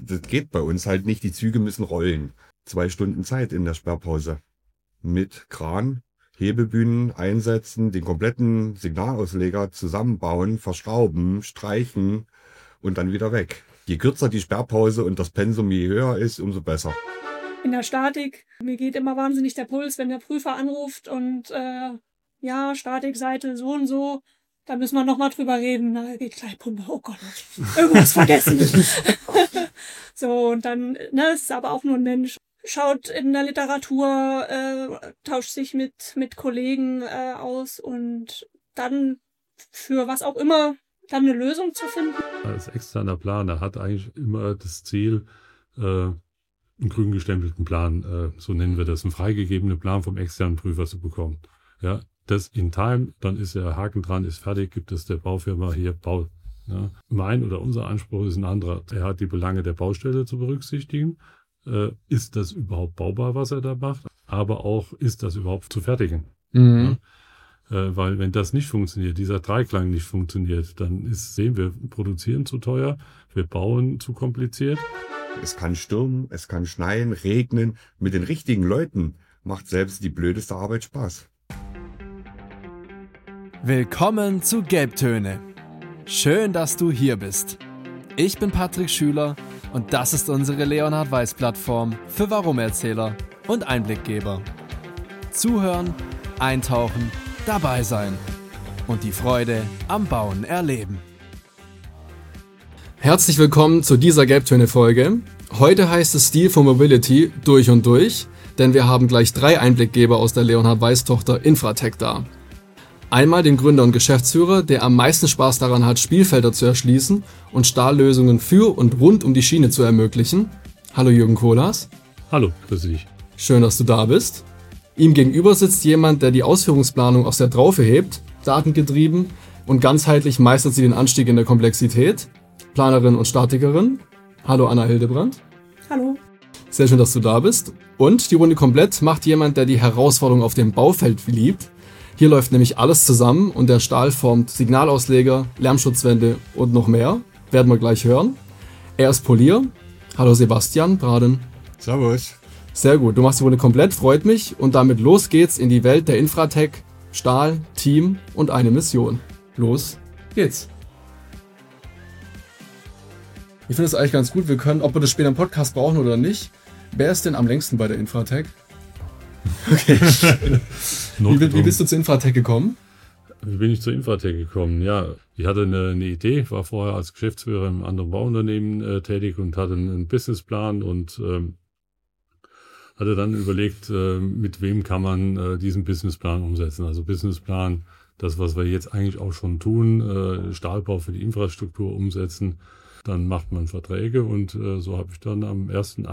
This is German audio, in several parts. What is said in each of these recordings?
das geht bei uns halt nicht. Die Züge müssen rollen. 2 Stunden Zeit in der Sperrpause. Mit Kran, Hebebühnen einsetzen, den kompletten Signalausleger zusammenbauen, verschrauben, streichen und dann wieder weg. Je kürzer die Sperrpause und das Pensum je höher ist, umso besser. In der Statik, mir geht immer wahnsinnig der Puls, wenn der Prüfer anruft und ja, Statikseite so und so, da müssen wir nochmal drüber reden. Da geht gleich Pumpe, oh Gott, irgendwas vergessen. So, und dann, ne, ist aber auch nur ein Mensch. Schaut in der Literatur, tauscht sich mit Kollegen aus und dann für was auch immer dann eine Lösung zu finden. Als externer Planer hat eigentlich immer das Ziel, einen grün gestempelten Plan, so nennen wir das, einen freigegebenen Plan vom externen Prüfer zu bekommen. Ja, das in Time, dann ist der Haken dran, ist fertig, gibt es der Baufirma hier, Bau. Ja. Mein oder unser Anspruch ist ein anderer. Er hat die Belange der Baustelle zu berücksichtigen. Ist das überhaupt baubar, was er da macht? Aber auch, ist das überhaupt zu fertigen? Mhm. Ja? Weil wenn das nicht funktioniert, dieser Dreiklang nicht funktioniert, dann sehen wir, produzieren zu teuer, wir bauen zu kompliziert. Es kann stürmen, es kann schneien, regnen. Mit den richtigen Leuten macht selbst die blödeste Arbeit Spaß. Willkommen zu Gelbtöne. Schön, dass du hier bist. Ich bin Patrick Schüler und das ist unsere Leonhard Weiß Plattform für Warum-Erzähler und Einblickgeber. Zuhören, eintauchen, dabei sein und die Freude am Bauen erleben. Herzlich willkommen zu dieser Gelbtöne-Folge. Heute heißt es Stil for Mobility durch und durch, denn wir haben gleich 3 Einblickgeber aus der Leonhard Weiß Tochter Infratec da. Einmal den Gründer und Geschäftsführer, der am meisten Spaß daran hat, Spielfelder zu erschließen und Stahllösungen für und rund um die Schiene zu ermöglichen. Hallo Jürgen Kohlhaas. Hallo, grüß dich. Schön, dass du da bist. Ihm gegenüber sitzt jemand, der die Ausführungsplanung aus der Traufe hebt, datengetrieben und ganzheitlich meistert sie den Anstieg in der Komplexität. Planerin und Statikerin. Hallo Anna Hildebrandt. Hallo. Sehr schön, dass du da bist. Und die Runde komplett macht jemand, der die Herausforderung auf dem Baufeld liebt. Hier läuft nämlich alles zusammen und der Stahl formt Signalausleger, Lärmschutzwände und noch mehr. Werden wir gleich hören. Er ist Polier. Hallo Sebastian Braden. Servus. Sehr gut, du machst die Runde komplett, freut mich. Und damit los geht's in die Welt der Infratec, Stahl, Team und eine Mission. Los geht's. Ich finde es eigentlich ganz gut, wir können, ob wir das später im Podcast brauchen oder nicht. Wer ist denn am längsten bei der Infratec? Okay. Wie bist du zur Infratec gekommen? Wie bin ich zur Infratec gekommen? Ja, ich hatte eine Idee, war vorher als Geschäftsführer im anderen Bauunternehmen tätig und hatte einen Businessplan und hatte dann überlegt, mit wem kann man diesen Businessplan umsetzen. Also Businessplan, das, was wir jetzt eigentlich auch schon tun, Stahlbau für die Infrastruktur umsetzen. Dann macht man Verträge und so habe ich dann am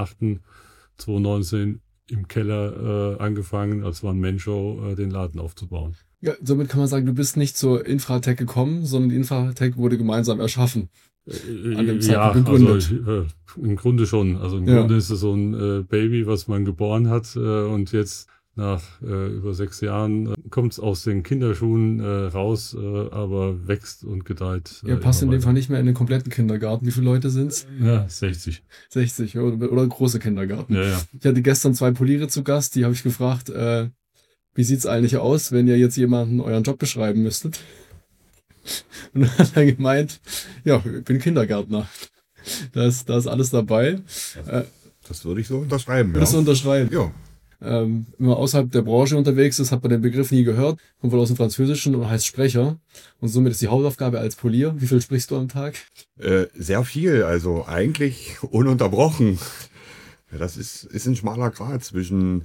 1.8.2019 im Keller angefangen, als One-Man-Show den Laden aufzubauen. Ja, somit kann man sagen, du bist nicht zur Infratec gekommen, sondern die Infratec wurde gemeinsam erschaffen. An dem Zeitpunkt gegründet. Also im Grunde schon. Also im Grunde ist es so ein Baby, was man geboren hat und jetzt nach über 6 Jahren kommt es aus den Kinderschuhen raus, aber wächst und gedeiht. Ihr passt in dem Fall nicht mehr in den kompletten Kindergarten. Wie viele Leute sind's? Ja, 60. 60 oder große Kindergarten. Ja. Ich hatte gestern 2 Poliere zu Gast, die habe ich gefragt, wie sieht's eigentlich aus, wenn ihr jetzt jemanden euren Job beschreiben müsstet? Und dann hat er gemeint, ja, ich bin Kindergärtner. Da ist alles dabei. Das würde ich so unterschreiben. Würdest du unterschreiben? Ja. Wenn man außerhalb der Branche unterwegs ist, hat man den Begriff nie gehört. Kommt wohl aus dem Französischen und heißt Sprecher. Und somit ist die Hauptaufgabe als Polier. Wie viel sprichst du am Tag? Sehr viel, also eigentlich ununterbrochen. Das ist ein schmaler Grat zwischen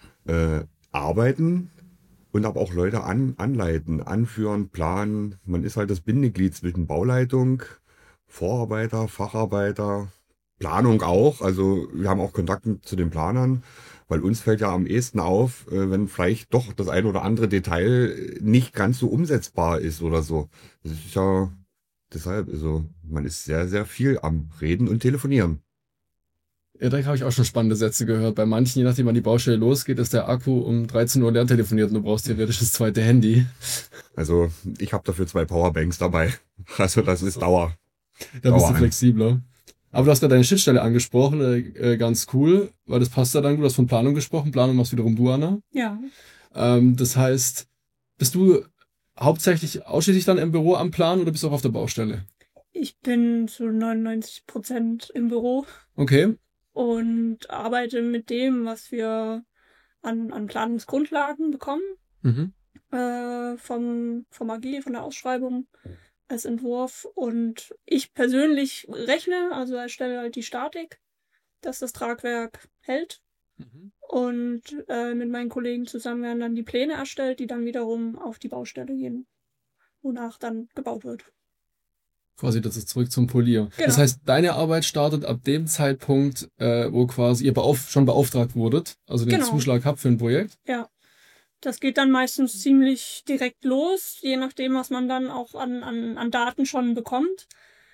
Arbeiten und aber auch Leute anleiten, anführen, planen. Man ist halt das Bindeglied zwischen Bauleitung, Vorarbeiter, Facharbeiter, Planung auch. Also wir haben auch Kontakt zu den Planern. Weil uns fällt ja am ehesten auf, wenn vielleicht doch das ein oder andere Detail nicht ganz so umsetzbar ist oder so. Das ist ja deshalb, also man ist sehr, sehr viel am Reden und Telefonieren. Ja, da habe ich auch schon spannende Sätze gehört. Bei manchen, je nachdem wann die Baustelle losgeht, ist der Akku um 13 Uhr leer telefoniert und du brauchst theoretisch das zweite Handy. Also ich habe dafür 2 Powerbanks dabei. Also das ist Dauer. Da bist du flexibler. Aber du hast gerade deine Schnittstelle angesprochen, ganz cool, weil das passt ja dann, du hast von Planung gesprochen, Planung machst wiederum du, Anna. Ja. Das heißt, bist du hauptsächlich ausschließlich dann im Büro am Plan oder bist du auch auf der Baustelle? Ich bin zu 99% im Büro Okay. und arbeite mit dem, was wir an Planungsgrundlagen bekommen, Mhm. vom AG, von der Ausschreibung als Entwurf. Und ich persönlich rechne, also erstelle halt die Statik, dass das Tragwerk hält. Und mit meinen Kollegen zusammen werden dann die Pläne erstellt, die dann wiederum auf die Baustelle gehen, wonach dann gebaut wird. Quasi, das ist zurück zum Polier. Genau. Das heißt, deine Arbeit startet ab dem Zeitpunkt, wo quasi ihr schon beauftragt wurdet, also den Genau. Zuschlag habt für ein Projekt. Ja, das geht dann meistens ziemlich direkt los, je nachdem, was man dann auch an Daten schon bekommt.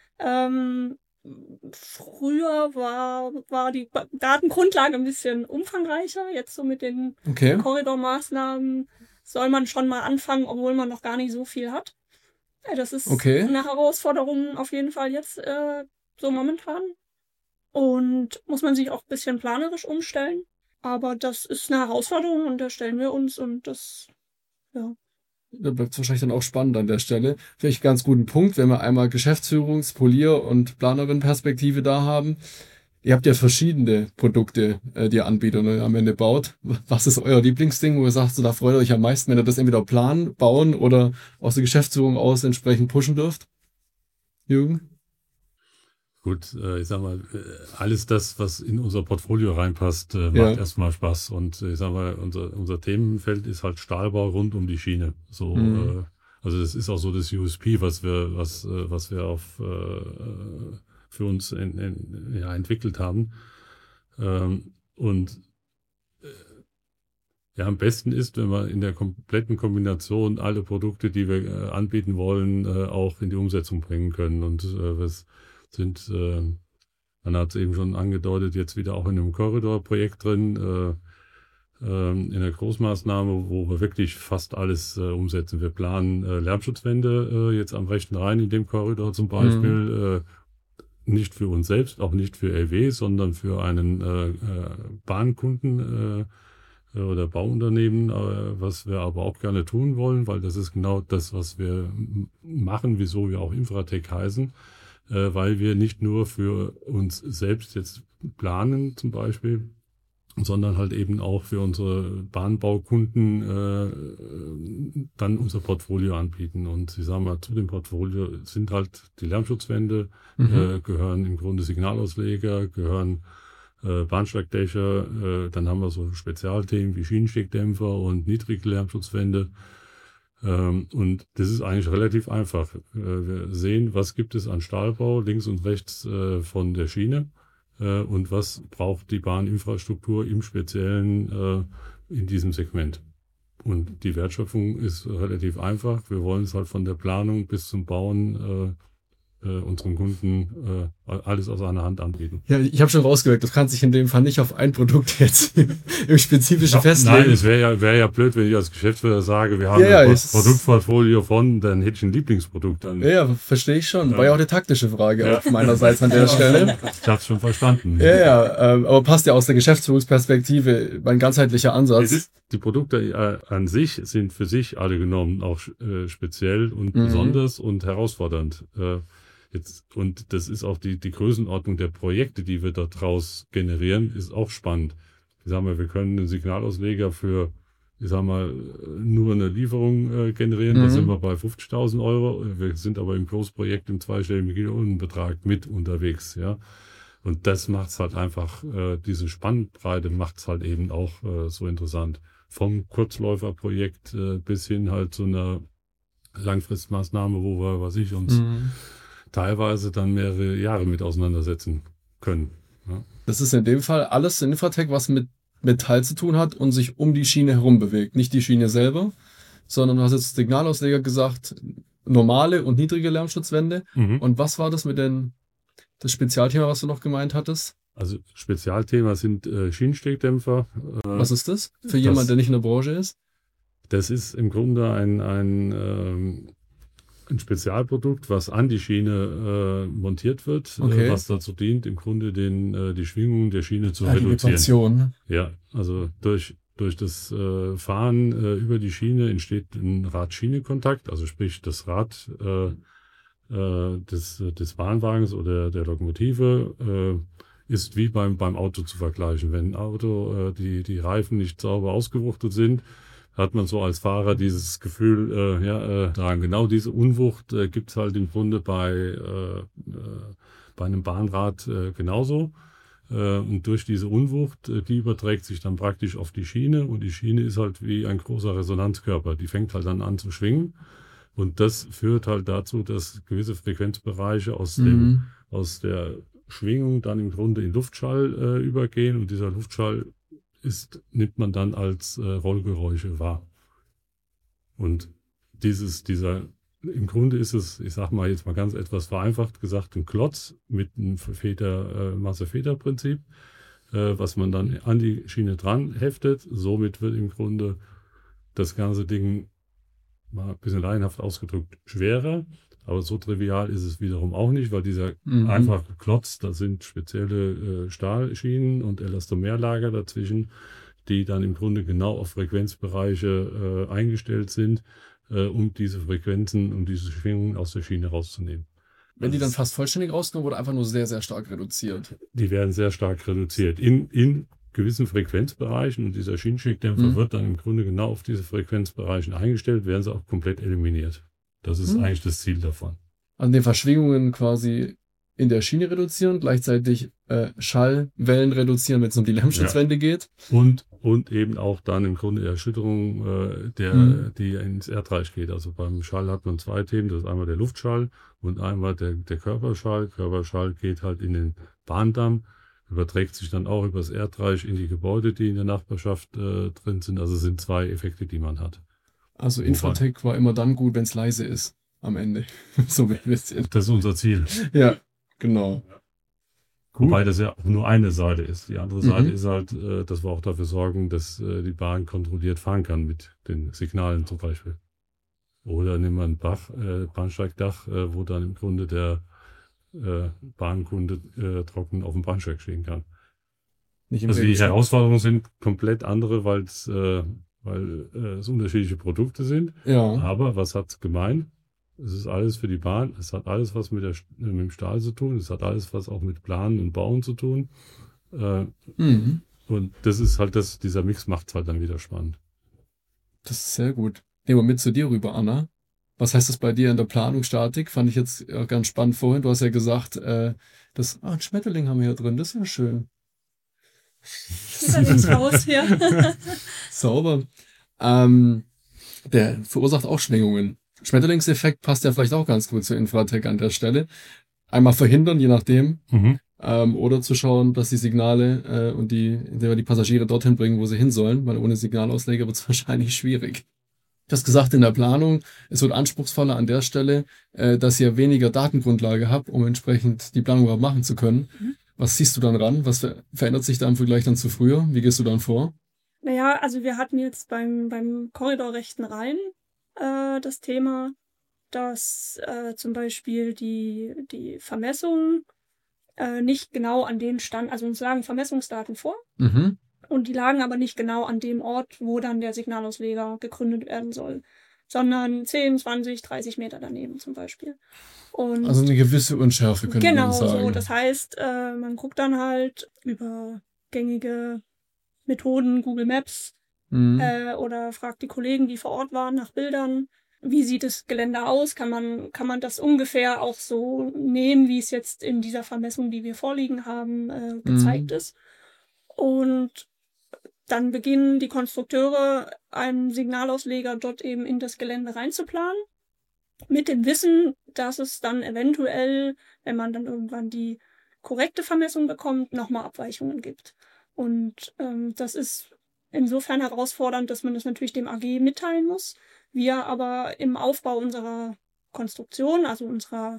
Früher war die Datengrundlage ein bisschen umfangreicher. Jetzt so mit den Okay. Korridormaßnahmen soll man schon mal anfangen, obwohl man noch gar nicht so viel hat. Das ist Okay. eine Herausforderung auf jeden Fall jetzt so momentan. Und muss man sich auch ein bisschen planerisch umstellen. Aber das ist eine Herausforderung und da stellen wir uns und das, ja. Da bleibt es wahrscheinlich dann auch spannend an der Stelle. Vielleicht ganz guten Punkt, wenn wir einmal Geschäftsführungs-, Polier- und Planerin-Perspektive da haben. Ihr habt ja verschiedene Produkte, die ihr anbietet und am Ende baut. Was ist euer Lieblingsding, wo ihr sagt, so, da freut ihr euch am meisten, wenn ihr das entweder planen, bauen oder aus der Geschäftsführung aus entsprechend pushen dürft? Jürgen? Gut, ich sag mal, alles das, was in unser Portfolio reinpasst, macht erstmal Spaß. Und ich sag mal, unser Themenfeld ist halt Stahlbau rund um die Schiene. So, also das ist auch so das USP, was wir für uns entwickelt haben. Und ja, am besten ist, wenn wir in der kompletten Kombination alle Produkte, die wir anbieten wollen, auch in die Umsetzung bringen können. Und was sind, man hat es eben schon angedeutet, jetzt wieder auch in einem Korridorprojekt drin, in der Großmaßnahme, wo wir wirklich fast alles umsetzen. Wir planen Lärmschutzwände jetzt am rechten Rhein in dem Korridor zum Beispiel, nicht für uns selbst, auch nicht für LW, sondern für einen Bahnkunden oder Bauunternehmen, was wir aber auch gerne tun wollen, weil das ist genau das, was wir machen, wieso wir auch Infratec heißen. Weil wir nicht nur für uns selbst jetzt planen zum Beispiel, sondern halt eben auch für unsere Bahnbaukunden dann unser Portfolio anbieten. Und ich sage mal, zu dem Portfolio sind halt die Lärmschutzwände, gehören im Grunde Signalausleger, gehören Bahnsteigdächer, dann haben wir so Spezialthemen wie Schienensteckdämpfer und niedrige Lärmschutzwände. Und das ist eigentlich relativ einfach. Wir sehen, was gibt es an Stahlbau links und rechts von der Schiene und was braucht die Bahninfrastruktur im Speziellen in diesem Segment. Und die Wertschöpfung ist relativ einfach. Wir wollen es halt von der Planung bis zum Bauen unseren Kunden alles aus einer Hand anbieten. Ja, ich habe schon rausgehört, du kannst dich in dem Fall nicht auf ein Produkt jetzt im Spezifischen festlegen. Nein, es wäre ja blöd, wenn ich als Geschäftsführer sage, wir haben ein Produktportfolio dann hätte ich ein Lieblingsprodukt. Dann. Ja, verstehe ich schon. War ja auch eine taktische Frage auf meinerseits an der Stelle. Ich habe es schon verstanden. Ja, aber passt ja aus der Geschäftsführungsperspektive mein ganzheitlich Ansatz. Die Produkte an sich sind für sich alle genommen auch speziell und besonders und herausfordernd. Und das ist auch die Größenordnung der Projekte, die wir dort draus generieren, ist auch spannend. Ich sag mal, wir können einen Signalausleger für, ich sag mal, nur eine Lieferung generieren. Da sind wir bei 50.000 Euro. Wir sind aber im Großprojekt im zweistelligen Millionenbetrag mit unterwegs, ja. Und das macht's halt einfach, diese Spannbreite macht's halt eben auch so interessant. Vom Kurzläuferprojekt bis hin halt zu einer Langfristmaßnahme, wo wir, uns teilweise dann mehrere Jahre mit auseinandersetzen können. Ja. Das ist in dem Fall alles Infratec, was mit Metall zu tun hat und sich um die Schiene herum bewegt. Nicht die Schiene selber, sondern du hast jetzt Signalausleger gesagt, normale und niedrige Lärmschutzwände. Und was war das das Spezialthema, was du noch gemeint hattest? Also Spezialthema sind Schienensteckdämpfer. Was ist das für jemand, der nicht in der Branche ist? Das ist im Grunde ein ein Spezialprodukt, was an die Schiene montiert wird, Okay. was dazu dient, im Grunde die Schwingung der Schiene zu Die reduzieren. Vibration. Ja, also durch das Fahren über die Schiene entsteht ein Rad-Schiene-Kontakt, also sprich das Rad des Bahnwagens oder der Lokomotive ist wie beim Auto zu vergleichen. Wenn ein Auto die Reifen nicht sauber ausgewuchtet sind, hat man so als Fahrer dieses Gefühl daran. Genau diese Unwucht gibt es halt im Grunde bei einem Bahnrad genauso. Und durch diese Unwucht, die überträgt sich dann praktisch auf die Schiene. Und die Schiene ist halt wie ein großer Resonanzkörper. Die fängt halt dann an zu schwingen. Und das führt halt dazu, dass gewisse Frequenzbereiche aus der Schwingung dann im Grunde in Luftschall übergehen. Und dieser Luftschall nimmt man dann als Rollgeräusche wahr. Und im Grunde ist es, ich sag mal jetzt mal ganz etwas vereinfacht gesagt, ein Klotz mit einem Masse-Feder-Prinzip, was man dann an die Schiene dran heftet. Somit wird im Grunde das ganze Ding, mal ein bisschen laienhaft ausgedrückt, schwerer. Aber so trivial ist es wiederum auch nicht, weil dieser einfache Klotz, da sind spezielle Stahlschienen und Elastomerlager dazwischen, die dann im Grunde genau auf Frequenzbereiche eingestellt sind, um diese Frequenzen, um diese Schwingungen aus der Schiene rauszunehmen. Wenn die dann fast vollständig rauskommen oder einfach nur sehr, sehr stark reduziert? Die werden sehr stark reduziert. In gewissen Frequenzbereichen, und dieser Schienenschickdämpfer wird dann im Grunde genau auf diese Frequenzbereichen eingestellt, werden sie auch komplett eliminiert. Das ist eigentlich das Ziel davon. An den Verschwingungen quasi in der Schiene reduzieren, gleichzeitig Schallwellen reduzieren, wenn es um die Lärmschutzwände geht. Und eben auch dann im Grunde Erschütterung, die ins Erdreich geht. Also beim Schall hat man zwei Themen. Das ist einmal der Luftschall und einmal der Körperschall. Körperschall geht halt in den Bahndamm, überträgt sich dann auch über das Erdreich in die Gebäude, die in der Nachbarschaft drin sind. Also es sind zwei Effekte, die man hat. Also Infratec war immer dann gut, wenn es leise ist am Ende. So ein bisschen. Das ist unser Ziel. Ja, genau. Wobei das ja auch nur eine Seite ist. Die andere Seite ist halt, dass wir auch dafür sorgen, dass die Bahn kontrolliert fahren kann mit den Signalen zum Beispiel. Oder nehmen wir ein Bahnsteigdach, wo dann im Grunde der Bahnkunde trocken auf dem Bahnsteig stehen kann. Also die Herausforderungen sind komplett andere, weil es unterschiedliche Produkte sind. Ja. Aber was hat es gemein? Es ist alles für die Bahn. Es hat alles was mit dem Stahl zu tun. Es hat alles was auch mit Planen und Bauen zu tun. Und das ist halt dieser Mix macht es halt dann wieder spannend. Das ist sehr gut. Nehmen wir mit zu dir rüber, Anna. Was heißt das bei dir in der Planung, Statik? Fand ich jetzt ganz spannend vorhin. Du hast ja gesagt, ein Schmetterling haben wir hier drin. Das ist ja schön. Schmetterlingshaus, ja. Sauber. Der verursacht auch Schwingungen. Schmetterlingseffekt passt ja vielleicht auch ganz gut zu Infratec an der Stelle. Einmal verhindern, je nachdem. Oder zu schauen, dass die Signale indem wir die Passagiere dorthin bringen, wo sie hin sollen, weil ohne Signalausleger wird es wahrscheinlich schwierig. Du hast gesagt in der Planung, es wird anspruchsvoller an der Stelle, dass ihr weniger Datengrundlage habt, um entsprechend die Planung überhaupt machen zu können. Was siehst du dann ran? Was verändert sich da im Vergleich dann zu früher? Wie gehst du dann vor? Naja, also wir hatten jetzt beim Korridor rechten Rhein das Thema, dass zum Beispiel die Vermessungen nicht genau an den Stand, also uns lagen Vermessungsdaten vor und die lagen aber nicht genau an dem Ort, wo dann der Signalausleger gegründet werden soll, sondern 10, 20, 30 Meter daneben zum Beispiel. Und also eine gewisse Unschärfe, könnte man genau sagen. so, das heißt, man guckt dann halt über gängige Methoden, Google Maps, oder fragt die Kollegen, die vor Ort waren, nach Bildern. Wie sieht das Gelände aus? Kann man das ungefähr auch so nehmen, wie es jetzt in dieser Vermessung, die wir vorliegen haben, gezeigt ist? Und dann beginnen die Konstrukteure, einen Signalausleger dort eben in das Gelände reinzuplanen. Mit dem Wissen, dass es dann eventuell, wenn man dann irgendwann die korrekte Vermessung bekommt, nochmal Abweichungen gibt. Und das ist insofern herausfordernd, dass man das natürlich dem AG mitteilen muss. Wir aber im Aufbau unserer Konstruktion, also unserer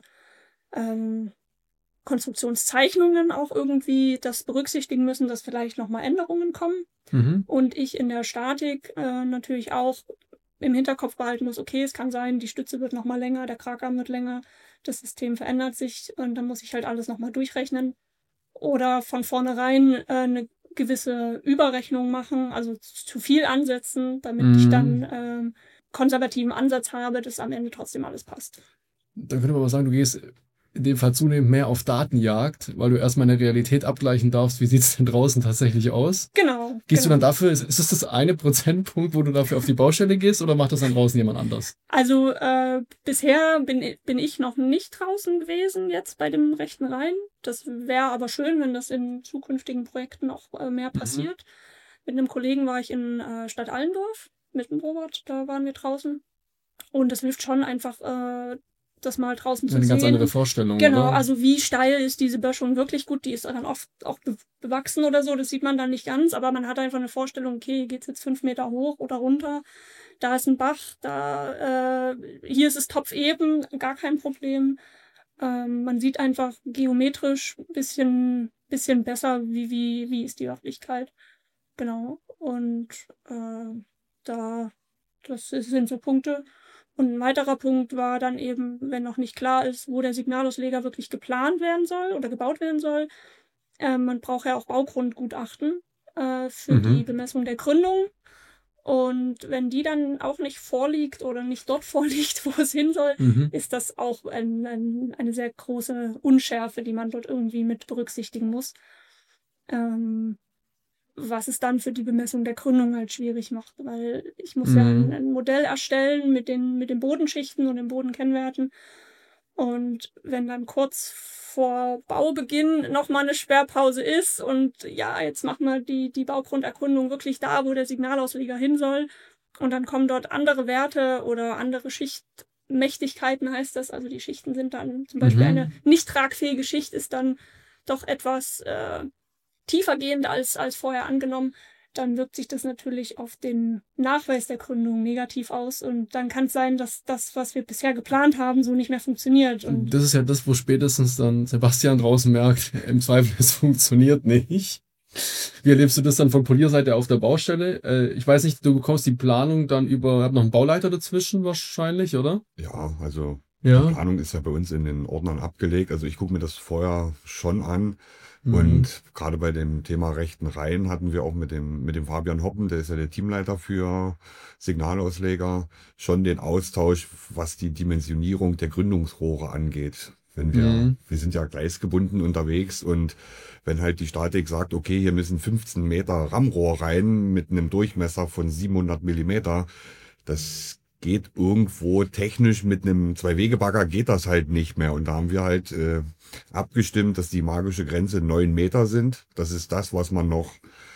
Konstruktionszeichnungen auch irgendwie das berücksichtigen müssen, dass vielleicht nochmal Änderungen kommen. Und ich in der Statik natürlich auch im Hinterkopf behalten muss, okay, es kann sein, die Stütze wird nochmal länger, der Kragarm wird länger, das System verändert sich und dann muss ich halt alles nochmal durchrechnen. Oder von vornherein eine gewisse Überrechnung machen, also zu viel ansetzen, damit ich dann konservativen Ansatz habe, dass am Ende trotzdem alles passt. Dann könnte man aber sagen, du gehst in dem Fall zunehmend mehr auf Datenjagd, weil du erstmal eine Realität abgleichen darfst, wie sieht es denn draußen tatsächlich aus? Genau. Gehst du dann dafür, ist es das eine Prozentpunkt, wo du dafür auf die Baustelle gehst oder macht das dann draußen jemand anders? Also bisher bin ich noch nicht draußen gewesen jetzt bei dem rechten Rhein. Das wäre aber schön, wenn das in zukünftigen Projekten auch mehr passiert. Mit einem Kollegen war ich in Stadt Allendorf mit dem Robert, da waren wir draußen. Und das hilft schon einfach, das mal draußen zu Eine sehen. ganz andere Vorstellung. Genau, oder? also wie steil ist diese Böschung wirklich gut? Die ist dann oft auch bewachsen oder so, das sieht man dann nicht ganz, aber man hat einfach eine Vorstellung, okay, hier geht's jetzt 5 Meter hoch oder runter, da ist ein Bach, hier ist es topfeben, gar kein Problem. Man sieht einfach geometrisch ein bisschen besser, wie ist die Örtlichkeit. Genau, und das sind so Punkte. Und ein weiterer Punkt war dann eben, wenn noch nicht klar ist, wo der Signalausleger wirklich geplant werden soll oder gebaut werden soll. Man braucht ja auch Baugrundgutachten für die Bemessung der Gründung. Und wenn die dann auch nicht vorliegt oder nicht dort vorliegt, wo es hin soll, ist das auch eine sehr große Unschärfe, die man dort irgendwie mit berücksichtigen muss. Was es dann für die Bemessung der Gründung halt schwierig macht, weil ich muss ja ein Modell erstellen mit den Bodenschichten und den Bodenkennwerten. Und wenn dann kurz vor Baubeginn nochmal eine Sperrpause ist und ja, jetzt machen wir die Baugrunderkundung wirklich da, wo der Signalausleger hin soll und dann kommen dort andere Werte oder andere Schichtmächtigkeiten heißt das, also die Schichten sind dann zum Beispiel eine nicht tragfähige Schicht ist dann doch etwas tiefergehend als vorher angenommen, dann wirkt sich das natürlich auf den Nachweis der Gründung negativ aus und dann kann es sein, dass das, was wir bisher geplant haben, so nicht mehr funktioniert. Und das ist ja das, wo spätestens dann Sebastian draußen merkt, im Zweifel, es funktioniert nicht. Wie erlebst du das dann von Polierseite auf der Baustelle? Ich weiß nicht, du bekommst die Planung dann hab noch einen Bauleiter dazwischen wahrscheinlich, oder? Ja, also Ja. die Planung ist ja bei uns in den Ordnern abgelegt. Also ich gucke mir das vorher schon an. Und gerade bei dem Thema rechten Rhein hatten wir auch mit dem Fabian Hoppen, der ist ja der Teamleiter für Signalausleger, schon den Austausch, was die Dimensionierung der Gründungsrohre angeht. Wenn wir sind ja gleisgebunden unterwegs und wenn halt die Statik sagt, okay, hier müssen 15 Meter Rammrohr rein mit einem Durchmesser von 700 Millimeter, das geht irgendwo technisch mit einem Zwei-Wege-Bagger geht das halt nicht mehr. Und da haben wir halt abgestimmt, dass die magische Grenze 9 Meter sind. Das ist das, was man noch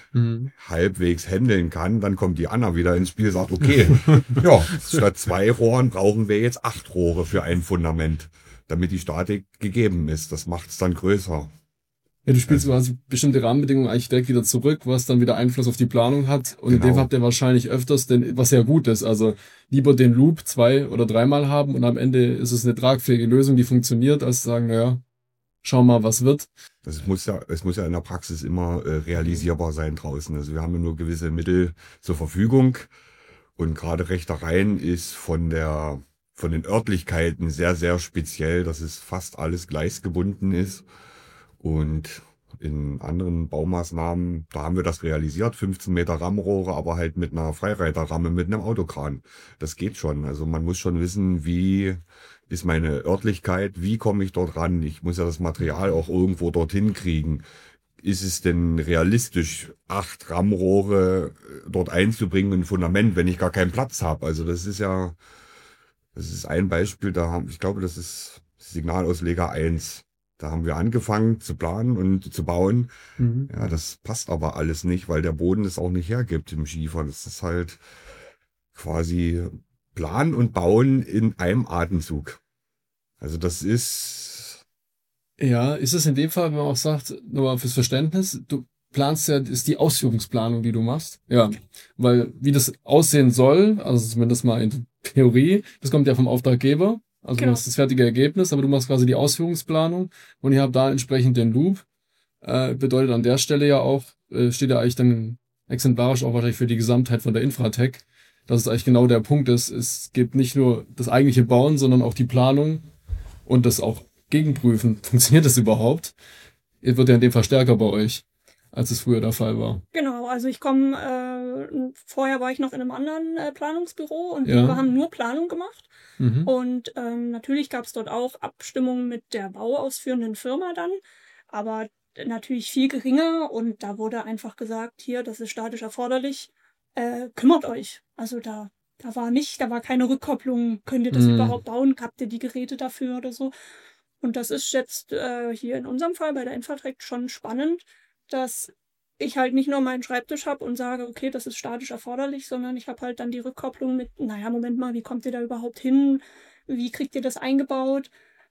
halbwegs handeln kann. Dann kommt die Anna wieder ins Spiel, sagt, okay, ja, statt 2 Rohren brauchen wir jetzt 8 Rohre für ein Fundament, damit die Statik gegeben ist. Das macht es dann größer. Ja, du spielst quasi bestimmte Rahmenbedingungen eigentlich direkt wieder zurück, was dann wieder Einfluss auf die Planung hat. Und in dem habt ihr wahrscheinlich öfters, was ja gut ist, also lieber den Loop 2 oder 3 Mal haben und am Ende ist es eine tragfähige Lösung, die funktioniert, als zu sagen, naja, schau mal, was wird. Es muss ja in der Praxis immer realisierbar sein draußen. Also wir haben ja nur gewisse Mittel zur Verfügung und gerade rechter Rhein ist von den Örtlichkeiten sehr, sehr speziell, dass es fast alles gleisgebunden ist. Und in anderen Baumaßnahmen, da haben wir das realisiert, 15 Meter Rammrohre, aber halt mit einer Freireiterramme, mit einem Autokran. Das geht schon. Also man muss schon wissen, wie ist meine Örtlichkeit, wie komme ich dort ran? Ich muss ja das Material auch irgendwo dorthin kriegen. Ist es denn realistisch, 8 Rammrohre dort einzubringen, ein Fundament, wenn ich gar keinen Platz habe? Also das ist ein Beispiel, ich glaube, das ist Signalausleger 1. Da haben wir angefangen zu planen und zu bauen. Ja, das passt aber alles nicht, weil der Boden es auch nicht hergibt im Schiefer. Das ist halt quasi Planen und Bauen in einem Atemzug. Also das ist... Ja, ist es in dem Fall, wenn man auch sagt, nur fürs Verständnis, du planst ja, ist die Ausführungsplanung, die du machst. Ja, weil wie das aussehen soll, also zumindest mal in Theorie, das kommt ja vom Auftraggeber. Also du hast das fertige Ergebnis, aber du machst quasi die Ausführungsplanung und ihr habt da entsprechend den Loop. Bedeutet an der Stelle ja auch, steht ja eigentlich dann exemplarisch auch wahrscheinlich für die Gesamtheit von der Infratec, dass es eigentlich genau der Punkt ist. Es gibt nicht nur das eigentliche Bauen, sondern auch die Planung und das auch Gegenprüfen. Funktioniert das überhaupt? Ihr wird ja in dem Fall stärker bei euch, als es früher der Fall war. Genau, also vorher war ich noch in einem anderen Planungsbüro und Ja. wir haben nur Planung gemacht. Mhm. Und natürlich gab es dort auch Abstimmungen mit der bauausführenden Firma dann, aber natürlich viel geringer und da wurde einfach gesagt, hier, das ist statisch erforderlich, kümmert euch. Also da war keine Rückkopplung, könnt ihr das überhaupt bauen, habt ihr die Geräte dafür oder so. Und das ist jetzt hier in unserem Fall bei der Infratec schon spannend, dass ich halt nicht nur meinen Schreibtisch habe und sage, okay, das ist statisch erforderlich, sondern ich habe halt dann die Rückkopplung mit, naja, Moment mal, wie kommt ihr da überhaupt hin? Wie kriegt ihr das eingebaut?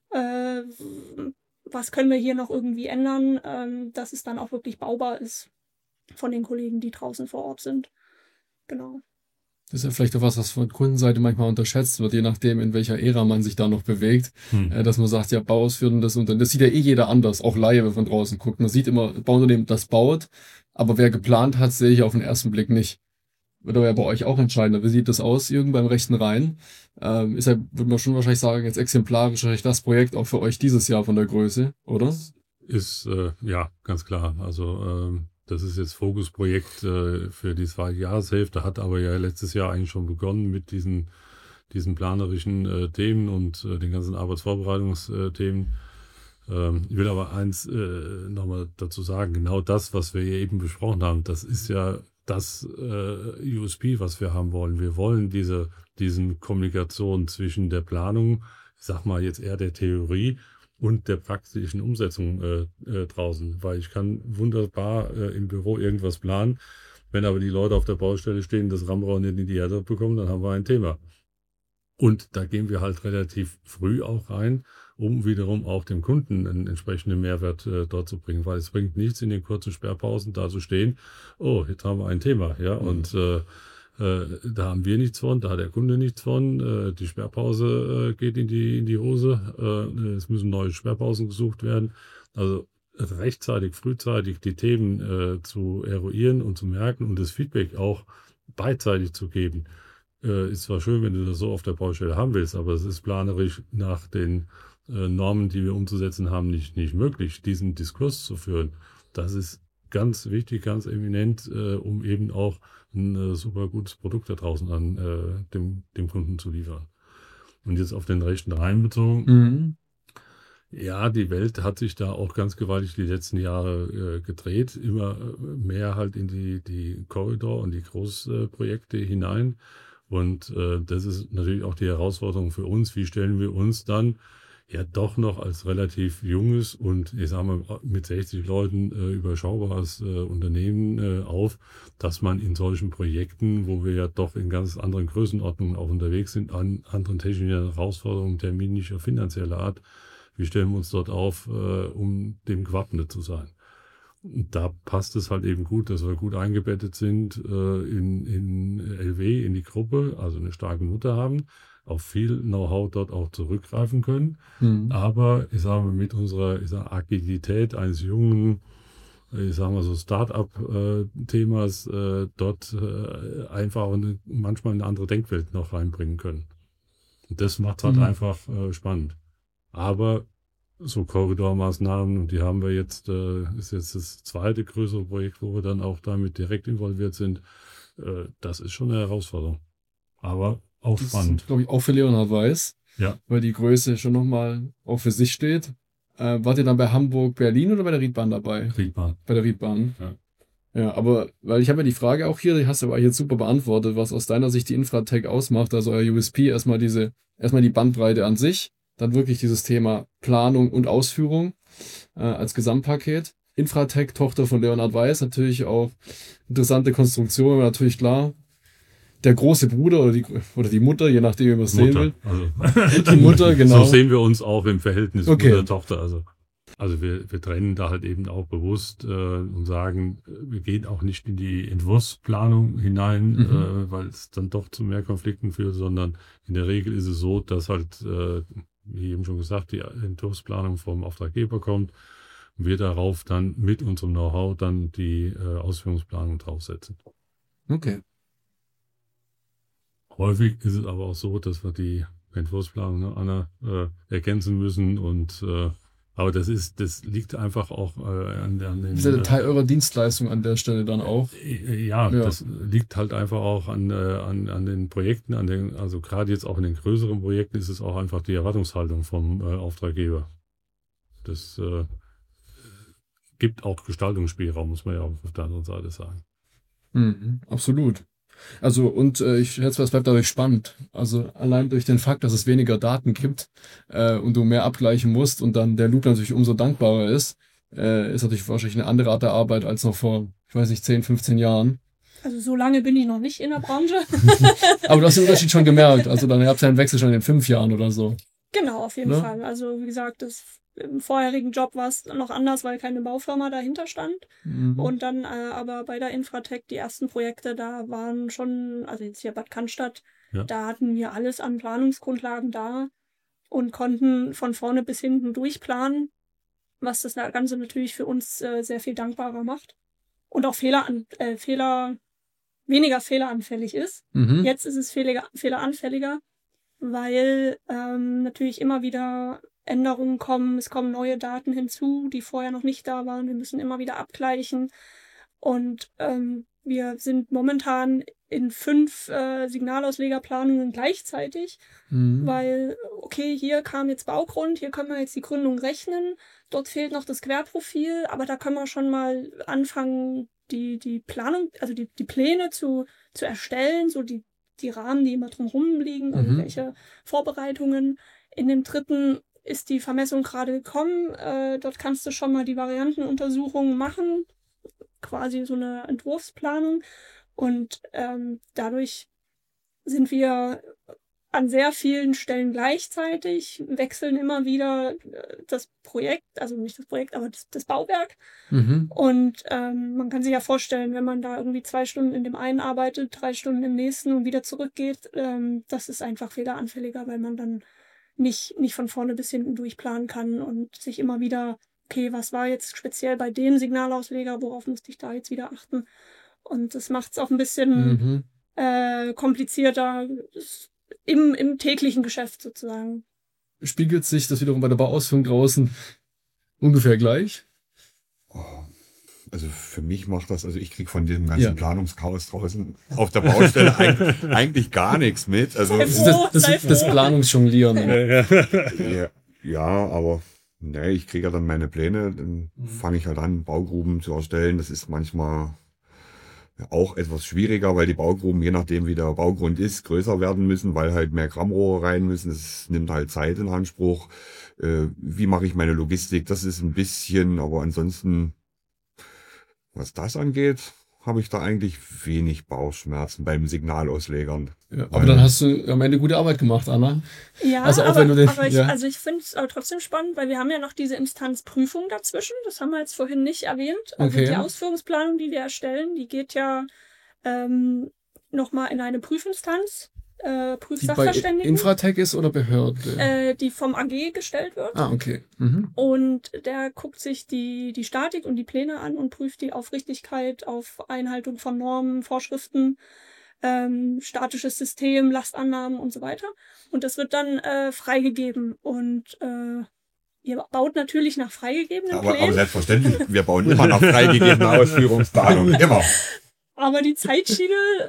Was können wir hier noch irgendwie ändern, dass es dann auch wirklich baubar ist von den Kollegen, die draußen vor Ort sind. Genau. Das ist ja vielleicht auch was von Kundenseite manchmal unterschätzt wird, je nachdem, in welcher Ära man sich da noch bewegt. Dass man sagt, ja, bauausführendes Unternehmen, das sieht ja jeder anders, auch Laie, wenn man von draußen guckt. Man sieht immer, Bauunternehmen, das baut, aber wer geplant hat, sehe ich auf den ersten Blick nicht. Wird aber ja bei euch auch entscheiden. Wie sieht das aus, Jürgen, beim rechten Rhein? Würde man schon wahrscheinlich sagen, jetzt exemplarisch wahrscheinlich das Projekt auch für euch dieses Jahr von der Größe, oder? Ist, ja, ganz klar. Also, das ist jetzt Fokusprojekt für die 2 Jahreshälfte, hat aber ja letztes Jahr eigentlich schon begonnen mit diesen planerischen Themen und den ganzen Arbeitsvorbereitungsthemen. Ich will aber eins nochmal dazu sagen, genau das, was wir hier eben besprochen haben, das ist ja das USP, was wir haben wollen. Wir wollen diesen Kommunikation zwischen der Planung, ich sag mal jetzt eher der Theorie und der praktischen Umsetzung draußen, weil ich kann wunderbar im Büro irgendwas planen, wenn aber die Leute auf der Baustelle stehen, das Rammrohr nicht in die Erde bekommen, dann haben wir ein Thema. Und da gehen wir halt relativ früh auch rein, um wiederum auch dem Kunden einen entsprechenden Mehrwert dort zu bringen, weil es bringt nichts, in den kurzen Sperrpausen da zu stehen, oh, jetzt haben wir ein Thema, ja, und da haben wir nichts von, da hat der Kunde nichts von, die Sperrpause geht in die Hose, es müssen neue Sperrpausen gesucht werden. Also rechtzeitig, frühzeitig die Themen zu eruieren und zu merken und das Feedback auch beidseitig zu geben. Ist zwar schön, wenn du das so auf der Baustelle haben willst, aber es ist planerisch nach den Normen, die wir umzusetzen haben, nicht möglich, diesen Diskurs zu führen. Das ist ganz wichtig, ganz eminent, um eben auch ein super gutes Produkt da draußen an dem Kunden zu liefern. Und jetzt auf den rechten Rhein bezogen. Ja, die Welt hat sich da auch ganz gewaltig die letzten Jahre gedreht, immer mehr halt in die Korridor- und die Großprojekte hinein. Und das ist natürlich auch die Herausforderung für uns. Wie stellen wir uns dann ja doch noch als relativ junges und ich sage mal mit 60 Leuten überschaubares Unternehmen auf, dass man in solchen Projekten, wo wir ja doch in ganz anderen Größenordnungen auch unterwegs sind, an anderen technischen Herausforderungen terminischer, finanzieller Art, wie stellen wir uns dort auf, um dem gewappnet zu sein? Und da passt es halt eben gut, dass wir gut eingebettet sind in LW, in die Gruppe, also eine starke Mutter haben, auf viel Know-how dort auch zurückgreifen können. Aber ich sage mal, mit unserer Agilität eines jungen, ich sage mal so Start-up-Themas dort einfach manchmal eine andere Denkwelt noch reinbringen können. Und das macht halt einfach spannend. Aber so Korridormaßnahmen, und die haben wir jetzt, ist jetzt das zweite größere Projekt, wo wir dann auch damit direkt involviert sind. Das ist schon eine Herausforderung. Aber auch spannend. Das glaube ich auch für Leonhard Weiß, Ja. weil die Größe schon nochmal auch für sich steht. Wart ihr dann bei Hamburg, Berlin oder bei der Riedbahn dabei? Riedbahn. Bei der Riedbahn. Ja. Ja, aber, weil ich habe ja die Frage auch hier, die hast du aber jetzt super beantwortet, was aus deiner Sicht die Infratec ausmacht, also euer USP, erstmal die Bandbreite an sich, dann wirklich dieses Thema Planung und Ausführung als Gesamtpaket. Infratec, Tochter von Leonhard Weiß, natürlich auch interessante Konstruktion, aber natürlich klar, der große Bruder oder die Mutter, je nachdem, wie man es sehen will. Also. Die Mutter, genau. So sehen wir uns auch im Verhältnis Okay. Mutter-Tochter. Also wir trennen da halt eben auch bewusst und sagen, wir gehen auch nicht in die Entwurfsplanung hinein, weil es dann doch zu mehr Konflikten führt, sondern in der Regel ist es so, dass halt, wie eben schon gesagt, die Entwurfsplanung vom Auftraggeber kommt und wir darauf dann mit unserem Know-how dann die Ausführungsplanung draufsetzen. Okay. Häufig ist es aber auch so, dass wir die Entwurfsplanung ergänzen müssen aber das liegt einfach auch an den. Das ist ja ein Teil eurer Dienstleistung an der Stelle dann auch. Ja, das liegt halt einfach auch an den Projekten, also gerade jetzt auch in den größeren Projekten ist es auch einfach die Erwartungshaltung vom Auftraggeber. Das gibt auch Gestaltungsspielraum, muss man ja auch auf der anderen Seite sagen. Absolut. Also und ich schätze, es bleibt dadurch spannend. Also allein durch den Fakt, dass es weniger Daten gibt und du mehr abgleichen musst und dann der Loop natürlich umso dankbarer ist natürlich wahrscheinlich eine andere Art der Arbeit als noch vor, ich weiß nicht, 10, 15 Jahren. Also so lange bin ich noch nicht in der Branche. Aber du hast den Unterschied schon gemerkt. Also dann habt ihr einen Wechsel schon in 5 Jahren oder so. Genau, auf jeden Fall. Also wie gesagt, im vorherigen Job war es noch anders, weil keine Baufirma dahinter stand. Und dann aber bei der Infratec, die ersten Projekte, da waren schon, also jetzt hier Bad Cannstatt, da hatten wir alles an Planungsgrundlagen da und konnten von vorne bis hinten durchplanen, was das Ganze natürlich für uns sehr viel dankbarer macht. Und auch weniger fehleranfällig ist. Jetzt ist es fehleranfälliger, weil natürlich immer wieder Änderungen kommen, es kommen neue Daten hinzu, die vorher noch nicht da waren. Wir müssen immer wieder abgleichen. Und wir sind momentan in 5 Signalauslegerplanungen gleichzeitig, weil, okay, hier kam jetzt Baugrund, hier können wir jetzt die Gründung rechnen, dort fehlt noch das Querprofil, aber da können wir schon mal anfangen, die Planung, also die Pläne zu erstellen, so die Rahmen, die immer drumherum liegen, irgendwelche Vorbereitungen. In dem 3. ist die Vermessung gerade gekommen. Dort kannst du schon mal die Variantenuntersuchung machen, quasi so eine Entwurfsplanung. Und dadurch sind wir an sehr vielen Stellen gleichzeitig, wechseln immer wieder das Projekt, also nicht das Projekt, aber das Bauwerk. Und man kann sich ja vorstellen, wenn man da irgendwie 2 Stunden in dem einen arbeitet, 3 Stunden im nächsten und wieder zurückgeht, das ist einfach fehleranfälliger, weil man dann nicht von vorne bis hinten durchplanen kann und sich immer wieder, okay, was war jetzt speziell bei dem Signalausleger, worauf musste ich da jetzt wieder achten? Und das macht es auch ein bisschen komplizierter im täglichen Geschäft sozusagen. Spiegelt sich das wiederum bei der Bauausführung draußen ungefähr gleich? Also für mich macht das, also ich kriege von diesem ganzen Planungschaos draußen auf der Baustelle eigentlich gar nichts mit. Also das Planungsjonglieren. Aber ich kriege ja dann meine Pläne, dann fange ich halt an, Baugruben zu erstellen. Das ist manchmal auch etwas schwieriger, weil die Baugruben, je nachdem wie der Baugrund ist, größer werden müssen, weil halt mehr Grammrohre rein müssen. Das nimmt halt Zeit in Anspruch. Wie mache ich meine Logistik? Das ist ein bisschen, aber ansonsten, was das angeht, habe ich da eigentlich wenig Bauchschmerzen beim Signalauslegern. Ja, aber dann hast du am Ende gute Arbeit gemacht, Anna. Ja, also auch wenn du ich finde es aber trotzdem spannend, weil wir haben ja noch diese Instanzprüfung dazwischen. Das haben wir jetzt vorhin nicht erwähnt. Also die Ausführungsplanung, die wir erstellen, die geht ja nochmal in eine Prüfinstanz. Prüfsachverständigen. Die bei Infratec ist oder Behörde? Die vom AG gestellt wird. Ah, okay. Und der guckt sich die Statik und die Pläne an und prüft die Aufrichtigkeit auf Einhaltung von Normen, Vorschriften, statisches System, Lastannahmen und so weiter. Und das wird dann freigegeben. Und ihr baut natürlich nach freigegebenen Plänen. Aber selbstverständlich, wir bauen immer nach freigegebener Ausführungsplanung. Immer. Aber die Zeitschiene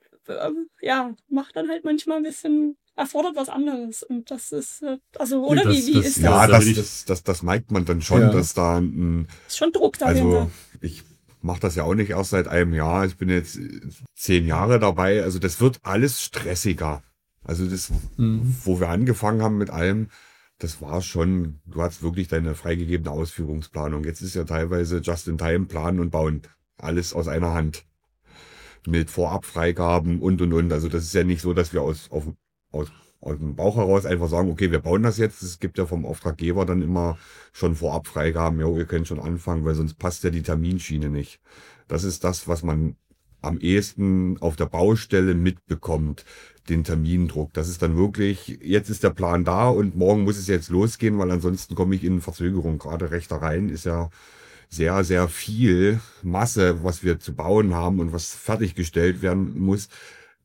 macht dann halt manchmal ein bisschen, erfordert was anderes. Und das ist, wie ist das? Ja, das merkt man dann schon, dass da ist schon Druck dahinter. Also ich mache das ja auch nicht erst seit einem Jahr. Ich bin jetzt 10 Jahre dabei. Also das wird alles stressiger. Also das, wo wir angefangen haben mit allem, das war schon, du hast wirklich deine freigegebene Ausführungsplanung. Jetzt ist ja teilweise Just-in-Time planen und bauen. Alles aus einer Hand. Mit Vorabfreigaben und. Also das ist ja nicht so, dass wir aus dem Bauch heraus einfach sagen, okay, wir bauen das jetzt. Es gibt ja vom Auftraggeber dann immer schon Vorabfreigaben. Ja, ihr könnt schon anfangen, weil sonst passt ja die Terminschiene nicht. Das ist das, was man am ehesten auf der Baustelle mitbekommt, den Termindruck. Das ist dann wirklich, jetzt ist der Plan da und morgen muss es jetzt losgehen, weil ansonsten komme ich in Verzögerung. Gerade Rechtereien ist ja sehr, sehr viel Masse, was wir zu bauen haben und was fertiggestellt werden muss.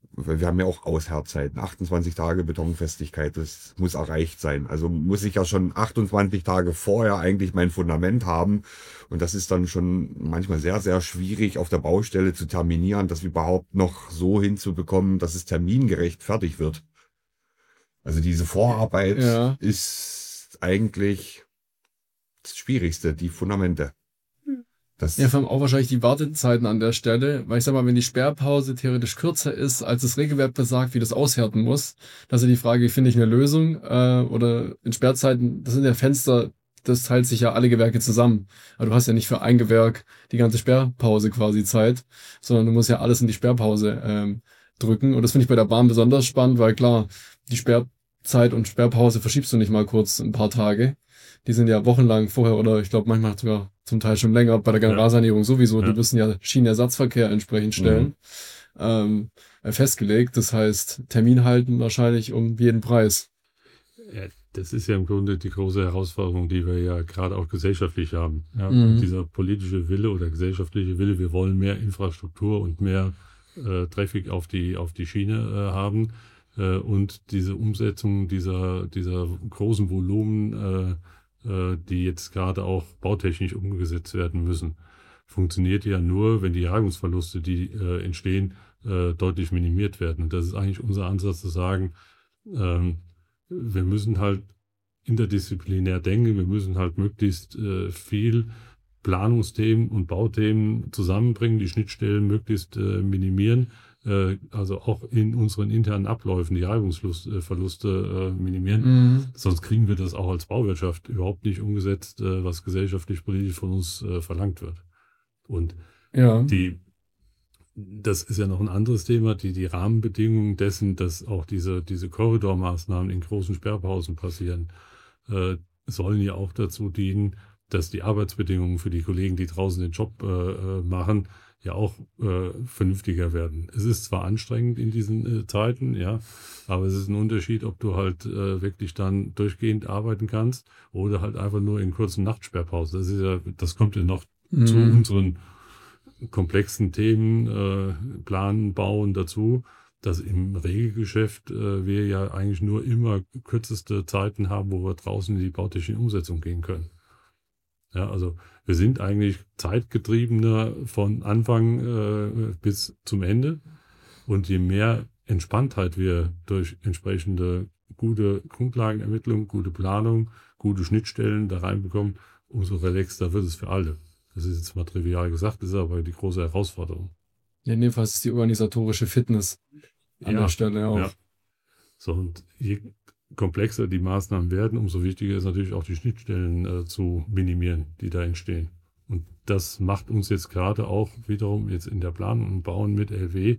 weil wir haben ja auch Aushärtzeiten, 28 Tage Betonfestigkeit, das muss erreicht sein. Also muss ich ja schon 28 Tage vorher eigentlich mein Fundament haben. Und das ist dann schon manchmal sehr, sehr schwierig auf der Baustelle zu terminieren, das überhaupt noch so hinzubekommen, dass es termingerecht fertig wird. Also diese Vorarbeit ist eigentlich das Schwierigste, die Fundamente. Ja, vor allem auch wahrscheinlich die Wartezeiten an der Stelle, weil ich sag mal, wenn die Sperrpause theoretisch kürzer ist, als das Regelwerk besagt, wie das aushärten muss, das ist ja die Frage, wie finde ich eine Lösung, oder in Sperrzeiten, das sind ja Fenster, das teilt sich ja alle Gewerke zusammen. Aber du hast ja nicht für ein Gewerk die ganze Sperrpause quasi Zeit, sondern du musst ja alles in die Sperrpause drücken. Und das finde ich bei der Bahn besonders spannend, weil klar, die Sperrzeit und Sperrpause verschiebst du nicht mal kurz ein paar Tage. Die sind ja wochenlang vorher oder ich glaube manchmal sogar zum Teil schon länger bei der Generalsanierung sowieso. Die müssen ja Schienenersatzverkehr entsprechend stellen. Festgelegt. Das heißt, Termin halten wahrscheinlich um jeden Preis. Ja, das ist ja im Grunde die große Herausforderung, die wir ja gerade auch gesellschaftlich haben. Ja, dieser politische Wille oder gesellschaftliche Wille, wir wollen mehr Infrastruktur und mehr Traffic auf die Schiene haben. Und diese Umsetzung dieser großen Volumen, die jetzt gerade auch bautechnisch umgesetzt werden müssen, funktioniert ja nur, wenn die Reibungsverluste, die entstehen, deutlich minimiert werden. Und das ist eigentlich unser Ansatz zu sagen, wir müssen halt interdisziplinär denken, wir müssen halt möglichst viel Planungsthemen und Bauthemen zusammenbringen, die Schnittstellen möglichst minimieren, also auch in unseren internen Abläufen die Reibungsverluste minimieren. Sonst kriegen wir das auch als Bauwirtschaft überhaupt nicht umgesetzt, was gesellschaftlich, politisch von uns verlangt wird. Und das ist ja noch ein anderes Thema, die Rahmenbedingungen dessen, dass auch diese Korridormaßnahmen in großen Sperrpausen passieren, sollen ja auch dazu dienen, dass die Arbeitsbedingungen für die Kollegen, die draußen den Job machen, ja auch vernünftiger werden. Es ist zwar anstrengend in diesen Zeiten, ja, aber es ist ein Unterschied, ob du halt wirklich dann durchgehend arbeiten kannst oder halt einfach nur in kurzen Nachtsperrpausen. Das kommt ja noch zu unseren komplexen Themen, Planen, Bauen dazu, dass im Regelgeschäft wir ja eigentlich nur immer kürzeste Zeiten haben, wo wir draußen in die bautechnische Umsetzung gehen können. Ja, also wir sind eigentlich zeitgetriebener von Anfang bis zum Ende. Und je mehr Entspanntheit wir durch entsprechende gute Grundlagenermittlung, gute Planung, gute Schnittstellen da reinbekommen, umso relaxter wird es für alle. Das ist jetzt mal trivial gesagt, das ist aber die große Herausforderung. Ja, in dem Fall ist es die organisatorische Fitness an der Stelle auch. Ja. So, und je komplexer die Maßnahmen werden, umso wichtiger ist natürlich auch die Schnittstellen zu minimieren, die da entstehen. Und das macht uns jetzt gerade auch wiederum jetzt in der Planung und Bauen mit LW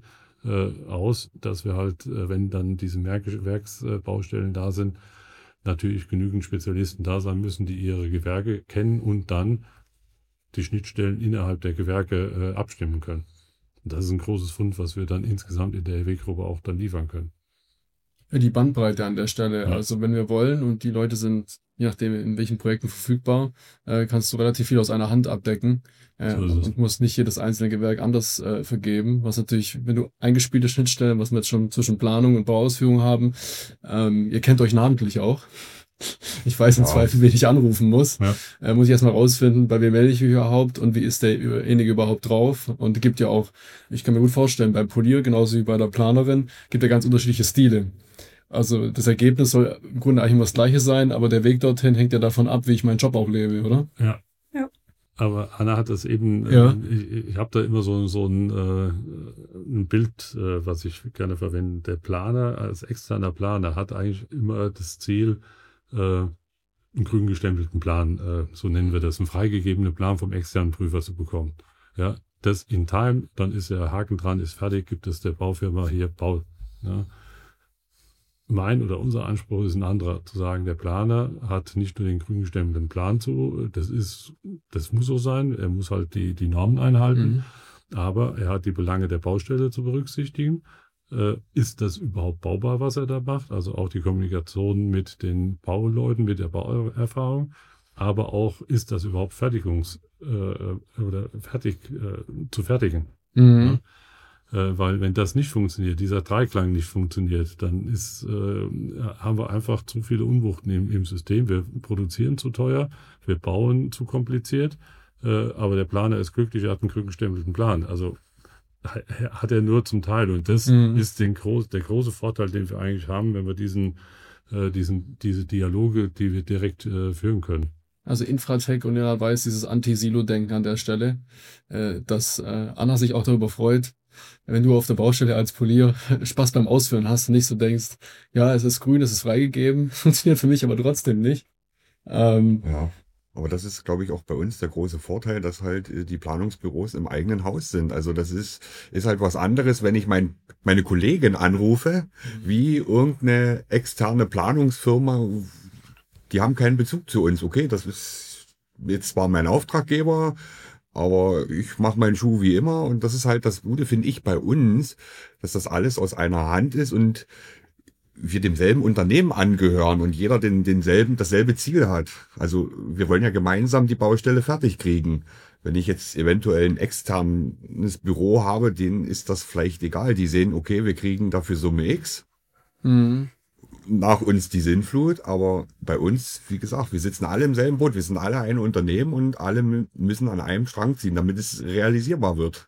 aus, dass wir halt, wenn dann diese Werksbaustellen da sind, natürlich genügend Spezialisten da sein müssen, die ihre Gewerke kennen und dann die Schnittstellen innerhalb der Gewerke abstimmen können. Und das ist ein großes Fund, was wir dann insgesamt in der LW-Gruppe auch dann liefern können. Ja, die Bandbreite an der Stelle. Ja. Also wenn wir wollen und die Leute sind, je nachdem in welchen Projekten verfügbar, kannst du relativ viel aus einer Hand abdecken und musst nicht jedes einzelne Gewerk anders vergeben. Was natürlich, wenn du eingespielte Schnittstellen, was wir jetzt schon zwischen Planung und Bauausführung haben, ihr kennt euch namentlich auch. Ich weiß im Zweifel, wen ich anrufen muss. Ja. Muss ich erstmal rausfinden, bei wem melde ich mich überhaupt und wie ist derjenige überhaupt drauf. Und gibt ja auch, ich kann mir gut vorstellen, beim Polier, genauso wie bei der Planerin, gibt ja ganz unterschiedliche Stile. Also das Ergebnis soll im Grunde eigentlich immer das Gleiche sein, aber der Weg dorthin hängt ja davon ab, wie ich meinen Job auch lebe, oder? Ja. Aber Anna hat das eben, ich habe da immer so ein Bild, was ich gerne verwende. Der Planer als externer Planer hat eigentlich immer das Ziel, einen grün gestempelten Plan, so nennen wir das, einen freigegebenen Plan vom externen Prüfer zu bekommen. Ja, das in Time, dann ist der Haken dran, ist fertig, gibt es der Baufirma hier, Bau. Ja. Mein oder unser Anspruch ist ein anderer, zu sagen, der Planer hat nicht nur den grün gestempelten Plan das muss so sein, er muss halt die Normen einhalten, aber er hat die Belange der Baustelle zu berücksichtigen. Ist das überhaupt baubar, was er da macht? Also auch die Kommunikation mit den Bauleuten, mit der Bauerfahrung, aber auch, ist das überhaupt zu fertigen? Ja? Weil wenn das nicht funktioniert, dieser Dreiklang nicht funktioniert, dann haben wir einfach zu viele Unwuchten im System. Wir produzieren zu teuer, wir bauen zu kompliziert, aber der Planer ist glücklich, er hat einen krückenstempelten Plan. Also hat er nur zum Teil. Und das ist der große Vorteil, den wir eigentlich haben, wenn wir diese Dialoge, die wir direkt führen können. Also Infratech und Leonhard Weiß, dieses Anti-Silo-Denken an der Stelle, dass Anna sich auch darüber freut, wenn du auf der Baustelle als Polier Spaß beim Ausführen hast und nicht so denkst, ja, es ist grün, es ist freigegeben, funktioniert für mich aber trotzdem nicht. Ja, aber das ist, glaube ich, auch bei uns der große Vorteil, dass halt die Planungsbüros im eigenen Haus sind. Also das ist halt was anderes, wenn ich meine Kollegin anrufe, wie irgendeine externe Planungsfirma, die haben keinen Bezug zu uns. Okay, das ist jetzt zwar mein Auftraggeber, aber ich mache meinen Schuh wie immer und das ist halt das Gute, finde ich, bei uns, dass das alles aus einer Hand ist und wir demselben Unternehmen angehören und jeder dasselbe Ziel hat. Also wir wollen ja gemeinsam die Baustelle fertig kriegen. Wenn ich jetzt eventuell ein externes Büro habe, denen ist das vielleicht egal. Die sehen, okay, wir kriegen dafür Summe X. Nach uns die Sinnflut, aber bei uns, wie gesagt, wir sitzen alle im selben Boot, wir sind alle ein Unternehmen und alle müssen an einem Strang ziehen, damit es realisierbar wird.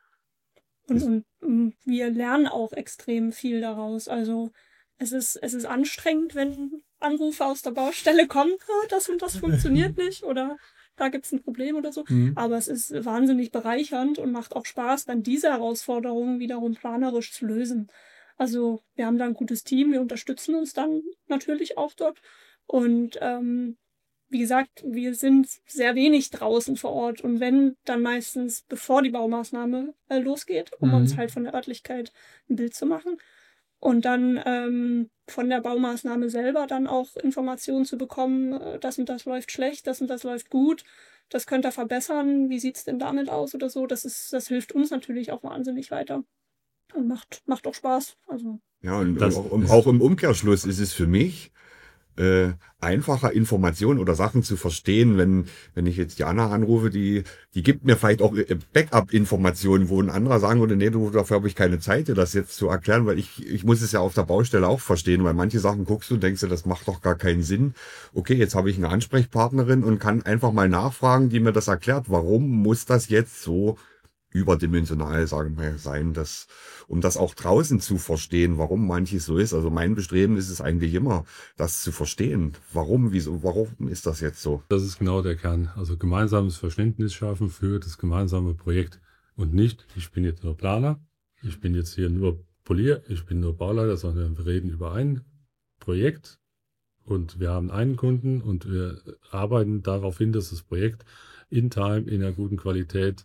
Und wir lernen auch extrem viel daraus. Also es ist anstrengend, wenn Anrufe aus der Baustelle kommen, das und das funktioniert nicht oder da gibt es ein Problem oder so. Aber es ist wahnsinnig bereichernd und macht auch Spaß, dann diese Herausforderungen wiederum planerisch zu lösen. Also wir haben da ein gutes Team, wir unterstützen uns dann natürlich auch dort. Und wie gesagt, wir sind sehr wenig draußen vor Ort. Und wenn, dann meistens bevor die Baumaßnahme losgeht, um uns halt von der Örtlichkeit ein Bild zu machen. Und dann von der Baumaßnahme selber dann auch Informationen zu bekommen, das und das läuft schlecht, das und das läuft gut, das könnt ihr verbessern, wie sieht's denn damit aus oder so. Das hilft uns natürlich auch wahnsinnig weiter. Und macht auch Spaß. Also. Ja, und auch im Umkehrschluss ist es für mich einfacher, Informationen oder Sachen zu verstehen, wenn ich jetzt die Anna anrufe, die gibt mir vielleicht auch Backup-Informationen, wo ein anderer sagen würde, nee, dafür habe ich keine Zeit, dir das jetzt zu erklären, weil ich muss es ja auf der Baustelle auch verstehen, weil manche Sachen guckst du und denkst dir, das macht doch gar keinen Sinn. Okay, jetzt habe ich eine Ansprechpartnerin und kann einfach mal nachfragen, die mir das erklärt, warum muss das jetzt so überdimensional, sagen wir, sein, um das auch draußen zu verstehen, warum manches so ist. Also mein Bestreben ist es eigentlich immer, das zu verstehen. Warum ist das jetzt so? Das ist genau der Kern. Also gemeinsames Verständnis schaffen für das gemeinsame Projekt und nicht, ich bin jetzt nur Planer, ich bin jetzt hier nur Polier, ich bin nur Bauleiter, sondern wir reden über ein Projekt und wir haben einen Kunden und wir arbeiten darauf hin, dass das Projekt in Time, in einer guten Qualität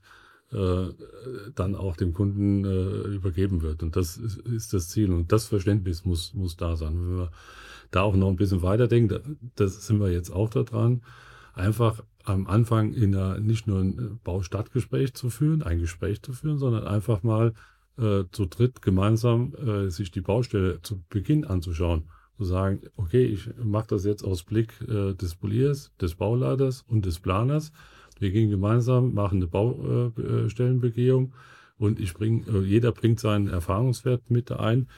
dann auch dem Kunden übergeben wird. Und das ist das Ziel. Und das Verständnis muss da sein. Wenn wir da auch noch ein bisschen weiterdenken, das sind wir jetzt auch da dran, einfach am Anfang nicht nur ein Baustadtgespräch zu führen, sondern einfach mal zu dritt gemeinsam sich die Baustelle zu Beginn anzuschauen. Zu sagen, okay, ich mache das jetzt aus Blick des Poliers, des Bauleiters und des Planers. Wir gehen gemeinsam, machen eine Baustellenbegehung und jeder bringt seinen Erfahrungswert mit ein.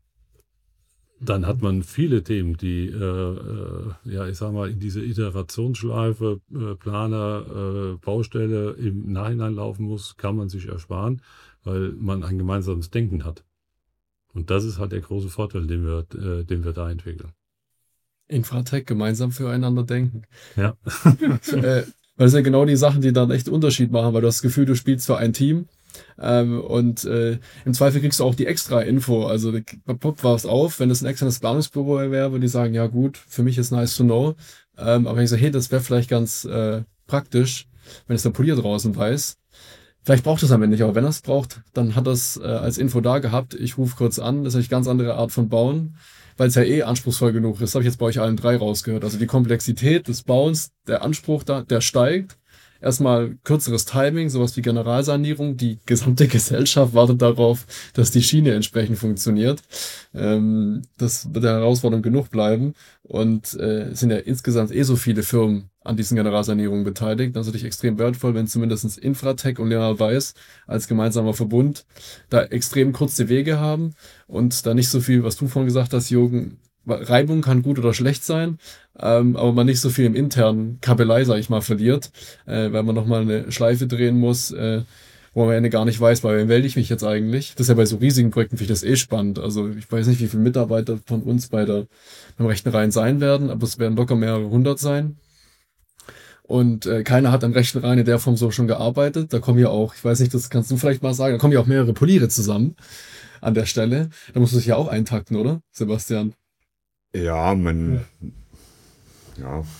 Dann hat man viele Themen, die, ich sag mal, in diese Iterationsschleife, Planer, Baustelle im Nachhinein laufen muss, kann man sich ersparen, weil man ein gemeinsames Denken hat. Und das ist halt der große Vorteil, den wir da entwickeln. Infratech, gemeinsam füreinander denken. Ja. Weil das sind genau die Sachen, die dann echt Unterschied machen, weil du hast das Gefühl, du spielst für ein Team und im Zweifel kriegst du auch die extra Info. Also poppt was auf, wenn es ein externes Planungsbüro wäre, würde die sagen, ja gut, für mich ist nice to know. Aber wenn ich sage, hey, das wäre vielleicht ganz praktisch, wenn es der Polier draußen weiß. Vielleicht braucht es am Ende nicht, aber wenn er es braucht, dann hat er es als Info da gehabt. Ich rufe kurz an, das ist eine ganz andere Art von Bauen, weil es ja anspruchsvoll genug ist. Das habe ich jetzt bei euch allen drei rausgehört. Also die Komplexität des Bauens, der Anspruch da, der steigt. erstmal kürzeres Timing, sowas wie Generalsanierung. Die gesamte Gesellschaft wartet darauf, dass die Schiene entsprechend funktioniert. Das wird eine Herausforderung genug bleiben. Und es sind ja insgesamt so viele Firmen an diesen Generalsanierungen beteiligt. Das ist natürlich extrem wertvoll, wenn zumindest Infratech und Leonhard Weiß als gemeinsamer Verbund da extrem kurze Wege haben und da nicht so viel, was du vorhin gesagt hast, Jürgen, Reibung kann gut oder schlecht sein, aber man nicht so viel im internen Kabelei, sag ich mal, verliert, weil man nochmal eine Schleife drehen muss, wo man am Ende gar nicht weiß, bei wem melde ich mich jetzt eigentlich. Das ist ja bei so riesigen Projekten, finde ich das spannend. Also ich weiß nicht, wie viele Mitarbeiter von uns beim rechten Rhein sein werden, aber es werden locker mehrere hundert sein. Und keiner hat am rechten Rhein in der Form so schon gearbeitet. Da kommen ja auch, ich weiß nicht, das kannst du vielleicht mal sagen, da kommen ja auch mehrere Poliere zusammen an der Stelle. Da musst du dich ja auch eintakten, oder, Sebastian? Ja, ja.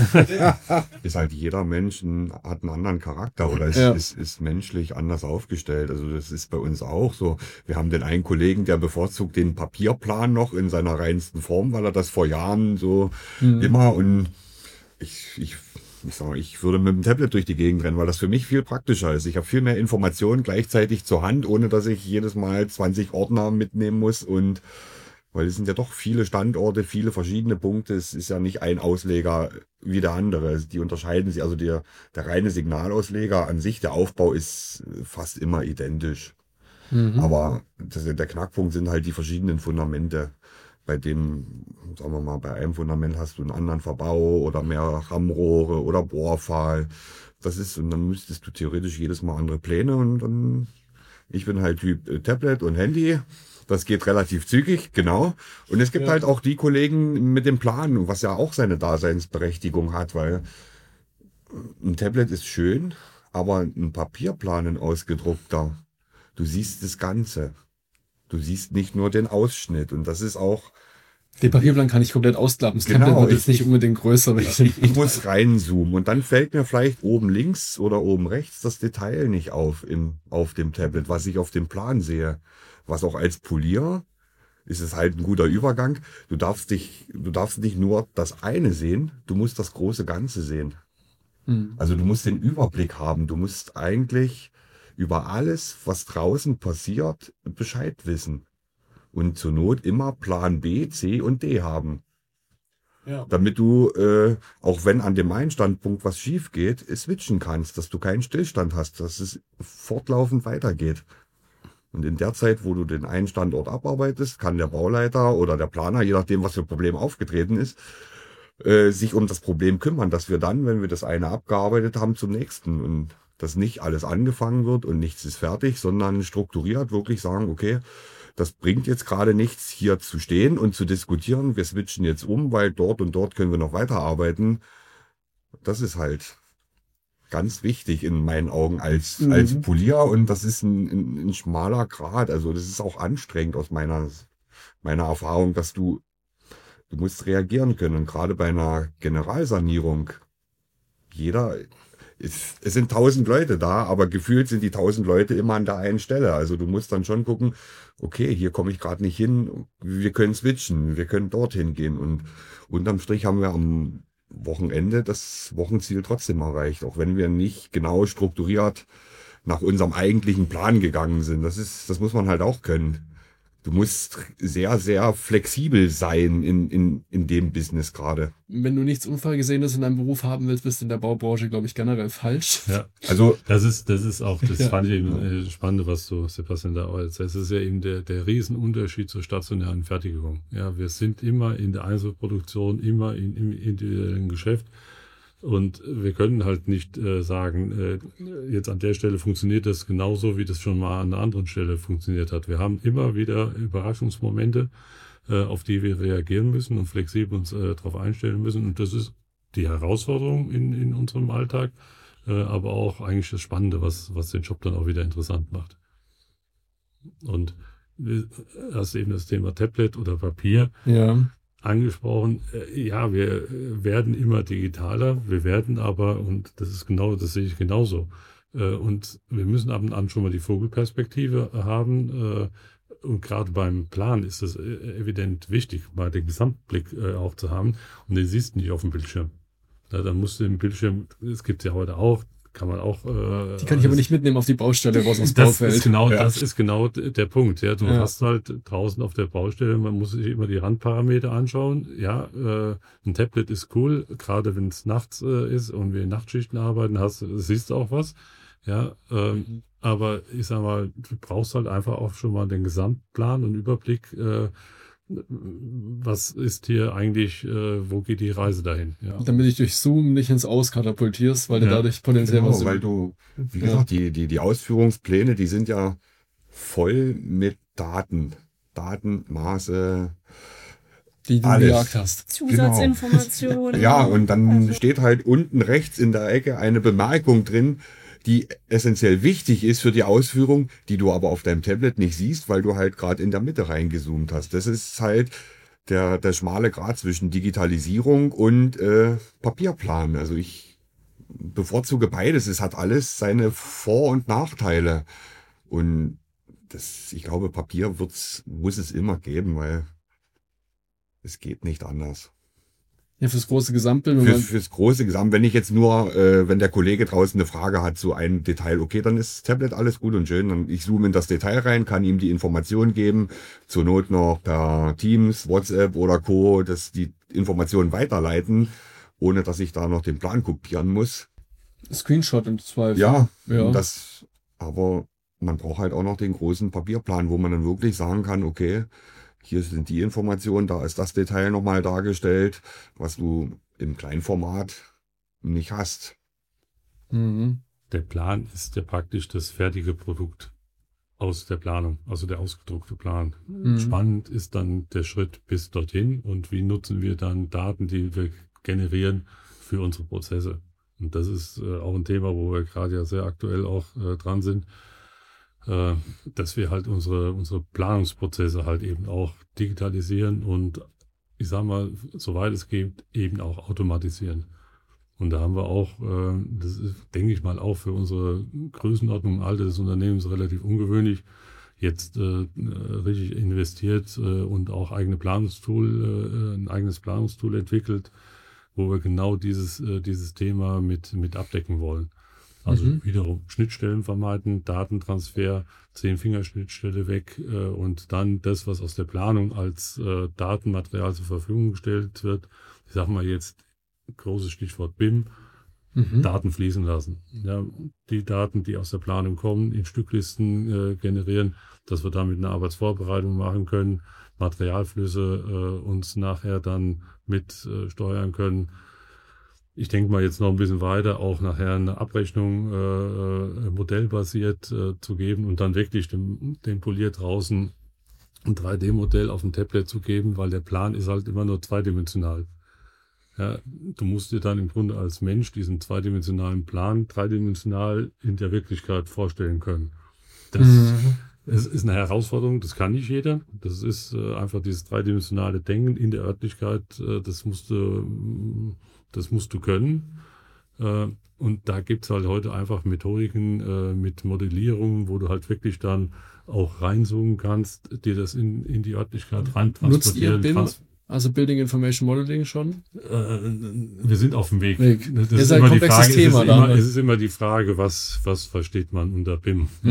Ist halt jeder Mensch hat einen anderen Charakter oder ist menschlich anders aufgestellt. Also das ist bei uns auch so. Wir haben den einen Kollegen, der bevorzugt den Papierplan noch in seiner reinsten Form, weil er das vor Jahren so immer und ich würde mit dem Tablet durch die Gegend rennen, weil das für mich viel praktischer ist. Ich habe viel mehr Informationen gleichzeitig zur Hand, ohne dass ich jedes Mal 20 Ordner mitnehmen muss und weil es sind ja doch viele Standorte, viele verschiedene Punkte. Es ist ja nicht ein Ausleger wie der andere. Die unterscheiden sich. Also der reine Signalausleger an sich, der Aufbau ist fast immer identisch. Aber der Knackpunkt sind halt die verschiedenen Fundamente. Bei dem, sagen wir mal, bei einem Fundament hast du einen anderen Verbau oder mehr Rammrohre oder Bohrpfahl. Und dann müsstest du theoretisch jedes Mal andere Pläne und dann, ich bin halt Typ Tablet und Handy. Das geht relativ zügig, genau. Und es gibt halt auch die Kollegen mit dem Plan, was ja auch seine Daseinsberechtigung hat, weil ein Tablet ist schön, aber ein Papierplan, ein ausgedruckter, du siehst das Ganze. Du siehst nicht nur den Ausschnitt und das ist auch... Den Papierplan kann ich komplett ausklappen. Das genau, Tablet wird jetzt nicht unbedingt größer. Ich muss reinzoomen und dann fällt mir vielleicht oben links oder oben rechts das Detail nicht auf dem Tablet, was ich auf dem Plan sehe. Was auch als Polier ist es halt ein guter Übergang. Du darfst nicht nur das eine sehen, du musst das große Ganze sehen. Also du musst den Überblick haben. Du musst eigentlich über alles, was draußen passiert, Bescheid wissen. Und zur Not immer Plan B, C und D haben. Ja. Damit du, auch wenn an dem einen Standpunkt was schief geht, switchen kannst, dass du keinen Stillstand hast, dass es fortlaufend weitergeht. Und in der Zeit, wo du den einen Standort abarbeitest, kann der Bauleiter oder der Planer, je nachdem, was für ein Problem aufgetreten ist, sich um das Problem kümmern, dass wir dann, wenn wir das eine abgearbeitet haben, zum nächsten und dass nicht alles angefangen wird und nichts ist fertig, sondern strukturiert wirklich sagen, okay, das bringt jetzt gerade nichts, hier zu stehen und zu diskutieren. Wir switchen jetzt um, weil dort und dort können wir noch weiterarbeiten. Das ist halt ganz wichtig in meinen Augen als Polier und das ist ein schmaler Grat. Also das ist auch anstrengend aus meiner Erfahrung, dass du musst reagieren können. Und gerade bei einer Generalsanierung, es sind 1000 Leute da, aber gefühlt sind die 1000 Leute immer an der einen Stelle. Also du musst dann schon gucken, okay, hier komme ich gerade nicht hin, wir können switchen, wir können dorthin gehen. Und unterm Strich haben wir am Wochenende das Wochenziel trotzdem erreicht, auch wenn wir nicht genau strukturiert nach unserem eigentlichen Plan gegangen sind. Das muss man halt auch können. Du musst sehr, sehr flexibel sein in dem Business gerade. Wenn du nichts Unvorhergesehenes in deinem Beruf haben willst, bist du in der Baubranche, glaube ich, generell falsch. Ja, also das ist auch, das fand ich eben spannend, was du, Sebastian, da auch erzählst. Das ist ja eben der Riesenunterschied zur stationären Fertigung. Ja, wir sind immer in der Einzelproduktion, immer im individuellen Geschäft. Und wir können halt nicht sagen, jetzt an der Stelle funktioniert das genauso, wie das schon mal an einer anderen Stelle funktioniert hat. Wir haben immer wieder Überraschungsmomente, auf die wir reagieren müssen und flexibel uns darauf einstellen müssen. Und das ist die Herausforderung in unserem Alltag, aber auch eigentlich das Spannende, was den Job dann auch wieder interessant macht. Und du hast eben das Thema Tablet oder Papier. Ja. Angesprochen, ja, wir werden immer digitaler, wir werden aber, und das sehe ich genauso, und wir müssen ab und an schon mal die Vogelperspektive haben, und gerade beim Plan ist es evident wichtig, mal den Gesamtblick auch zu haben, und den siehst du nicht auf dem Bildschirm. Da musst du im Bildschirm, es gibt ja heute auch kann man auch. Die kann ich aber nicht mitnehmen auf die Baustelle raus aus Baufeld. Das ist genau der Punkt. Ja, du hast halt draußen auf der Baustelle, man muss sich immer die Randparameter anschauen. Ja, ein Tablet ist cool, gerade wenn es nachts ist und wir in Nachtschichten arbeiten, siehst du auch was. Ja, aber ich sag mal, du brauchst halt einfach auch schon mal den Gesamtplan und Überblick. Was ist hier eigentlich, wo geht die Reise dahin? Ja. Damit ich durch Zoom nicht ins Aus katapultierst, weil du dadurch potenziell genau, weil du, wie gesagt, die Ausführungspläne, die sind ja voll mit Daten, Maße, die du alles. gejagt hast. Zusatzinformationen. Genau. Ja, und dann steht halt unten rechts in der Ecke eine Bemerkung drin, die essentiell wichtig ist für die Ausführung, die du aber auf deinem Tablet nicht siehst, weil du halt gerade in der Mitte reingezoomt hast. Das ist halt der schmale Grat zwischen Digitalisierung und Papierplan. Also ich bevorzuge beides. Es hat alles seine Vor- und Nachteile. Und ich glaube, Papier muss es immer geben, weil es geht nicht anders. Ja, fürs große Gesamtbild. Fürs große Gesamt, wenn ich jetzt nur, wenn der Kollege draußen eine Frage hat zu einem Detail, okay, dann ist das Tablet alles gut und schön. Dann ich zoome in das Detail rein, kann ihm die Information geben, zur Not noch per Teams, WhatsApp oder Co., dass die Informationen weiterleiten, ohne dass ich da noch den Plan kopieren muss. Screenshot im Zweifel. Ja. Aber man braucht halt auch noch den großen Papierplan, wo man dann wirklich sagen kann, okay, hier sind die Informationen, da ist das Detail nochmal dargestellt, was du im Kleinformat nicht hast. Mhm. Der Plan ist ja praktisch das fertige Produkt aus der Planung, also der ausgedruckte Plan. Mhm. Spannend ist dann der Schritt bis dorthin und wie nutzen wir dann Daten, die wir generieren für unsere Prozesse. Und das ist auch ein Thema, wo wir gerade ja sehr aktuell auch dran sind, dass wir halt unsere Planungsprozesse halt eben auch digitalisieren und ich sag mal, soweit es geht, eben auch automatisieren. Und da haben wir auch, das ist, denke ich mal, auch für unsere Größenordnung, Alter des Unternehmens relativ ungewöhnlich, jetzt richtig investiert und auch ein eigenes Planungstool entwickelt, wo wir genau dieses Thema mit abdecken wollen. Also wiederum Schnittstellen vermeiden, Datentransfer, 10-Finger-Schnittstelle weg und dann das, was aus der Planung als Datenmaterial zur Verfügung gestellt wird. Ich sage mal jetzt, großes Stichwort BIM, Daten fließen lassen. Ja, die Daten, die aus der Planung kommen, in Stücklisten generieren, dass wir damit eine Arbeitsvorbereitung machen können, Materialflüsse uns nachher dann mit steuern können. Ich denke mal jetzt noch ein bisschen weiter, auch nachher eine Abrechnung modellbasiert zu geben und dann wirklich dem Polier draußen ein 3D-Modell auf dem Tablet zu geben, weil der Plan ist halt immer nur zweidimensional. Ja, du musst dir dann im Grunde als Mensch diesen zweidimensionalen Plan dreidimensional in der Wirklichkeit vorstellen können. Das ist eine Herausforderung, das kann nicht jeder. Das ist einfach dieses dreidimensionale Denken in der Örtlichkeit, das musst du können. Und da gibt's halt heute einfach Methodiken mit Modellierung, wo du halt wirklich dann auch reinzoomen kannst, dir das in die Örtlichkeit rein transportieren kannst. Also Building Information Modeling schon? Wir sind auf dem Weg. Das ist ein komplexes Thema. Es ist immer die Frage, was versteht man unter BIM? Ja,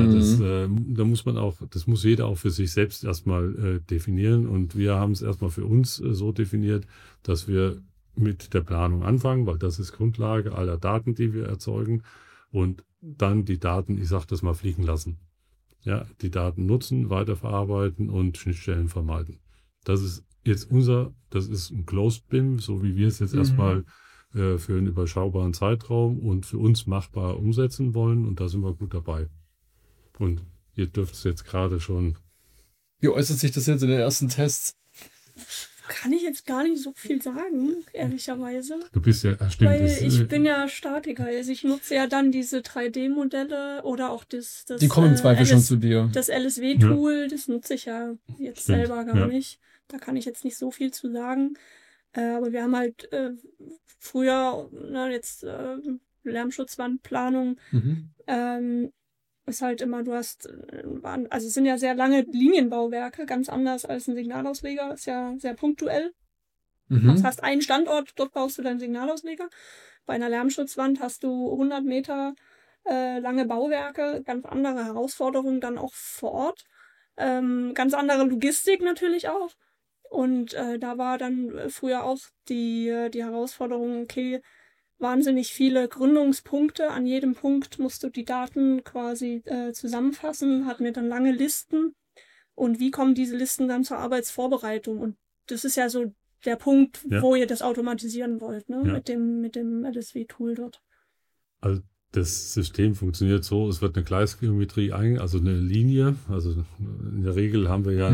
das muss jeder auch für sich selbst erstmal definieren. Und wir haben es erstmal für uns so definiert, dass wir mit der Planung anfangen, weil das ist Grundlage aller Daten, die wir erzeugen. Und dann die Daten, ich sage das mal, fliegen lassen. Ja, die Daten nutzen, weiterverarbeiten und Schnittstellen vermeiden. Das ist jetzt das ist ein Closed BIM, so wie wir es jetzt erstmal für einen überschaubaren Zeitraum und für uns machbar umsetzen wollen. Und da sind wir gut dabei. Und ihr dürft es jetzt gerade schon. Wie äußert sich das jetzt in den ersten Tests? Kann ich jetzt gar nicht so viel sagen, ehrlicherweise. Du bist ja, stimmt. Weil ich bin ja Statiker, also ich nutze ja dann diese 3D-Modelle oder auch das die kommen im Zweifel schon zu dir. Das LSW-Tool, das nutze ich ja jetzt selber gar nicht. Da kann ich jetzt nicht so viel zu sagen. Aber wir haben halt früher, Lärmschutzwandplanung, ist halt immer, es sind ja sehr lange Linienbauwerke, ganz anders als ein Signalausleger, ist ja sehr punktuell. Du hast einen Standort, dort baust du deinen Signalausleger. Bei einer Lärmschutzwand hast du 100 Meter lange Bauwerke, ganz andere Herausforderungen dann auch vor Ort. Ganz andere Logistik natürlich auch. Und da war dann früher auch die Herausforderung, okay, wahnsinnig viele Gründungspunkte. An jedem Punkt musst du die Daten quasi zusammenfassen, hatten wir dann lange Listen. Und wie kommen diese Listen dann zur Arbeitsvorbereitung? Und das ist ja so der Punkt, wo ihr das automatisieren wollt, ne? Ja. Mit dem LSW-Tool dort. Also das System funktioniert so, es wird eine Gleisgeometrie also eine Linie, also in der Regel haben wir ja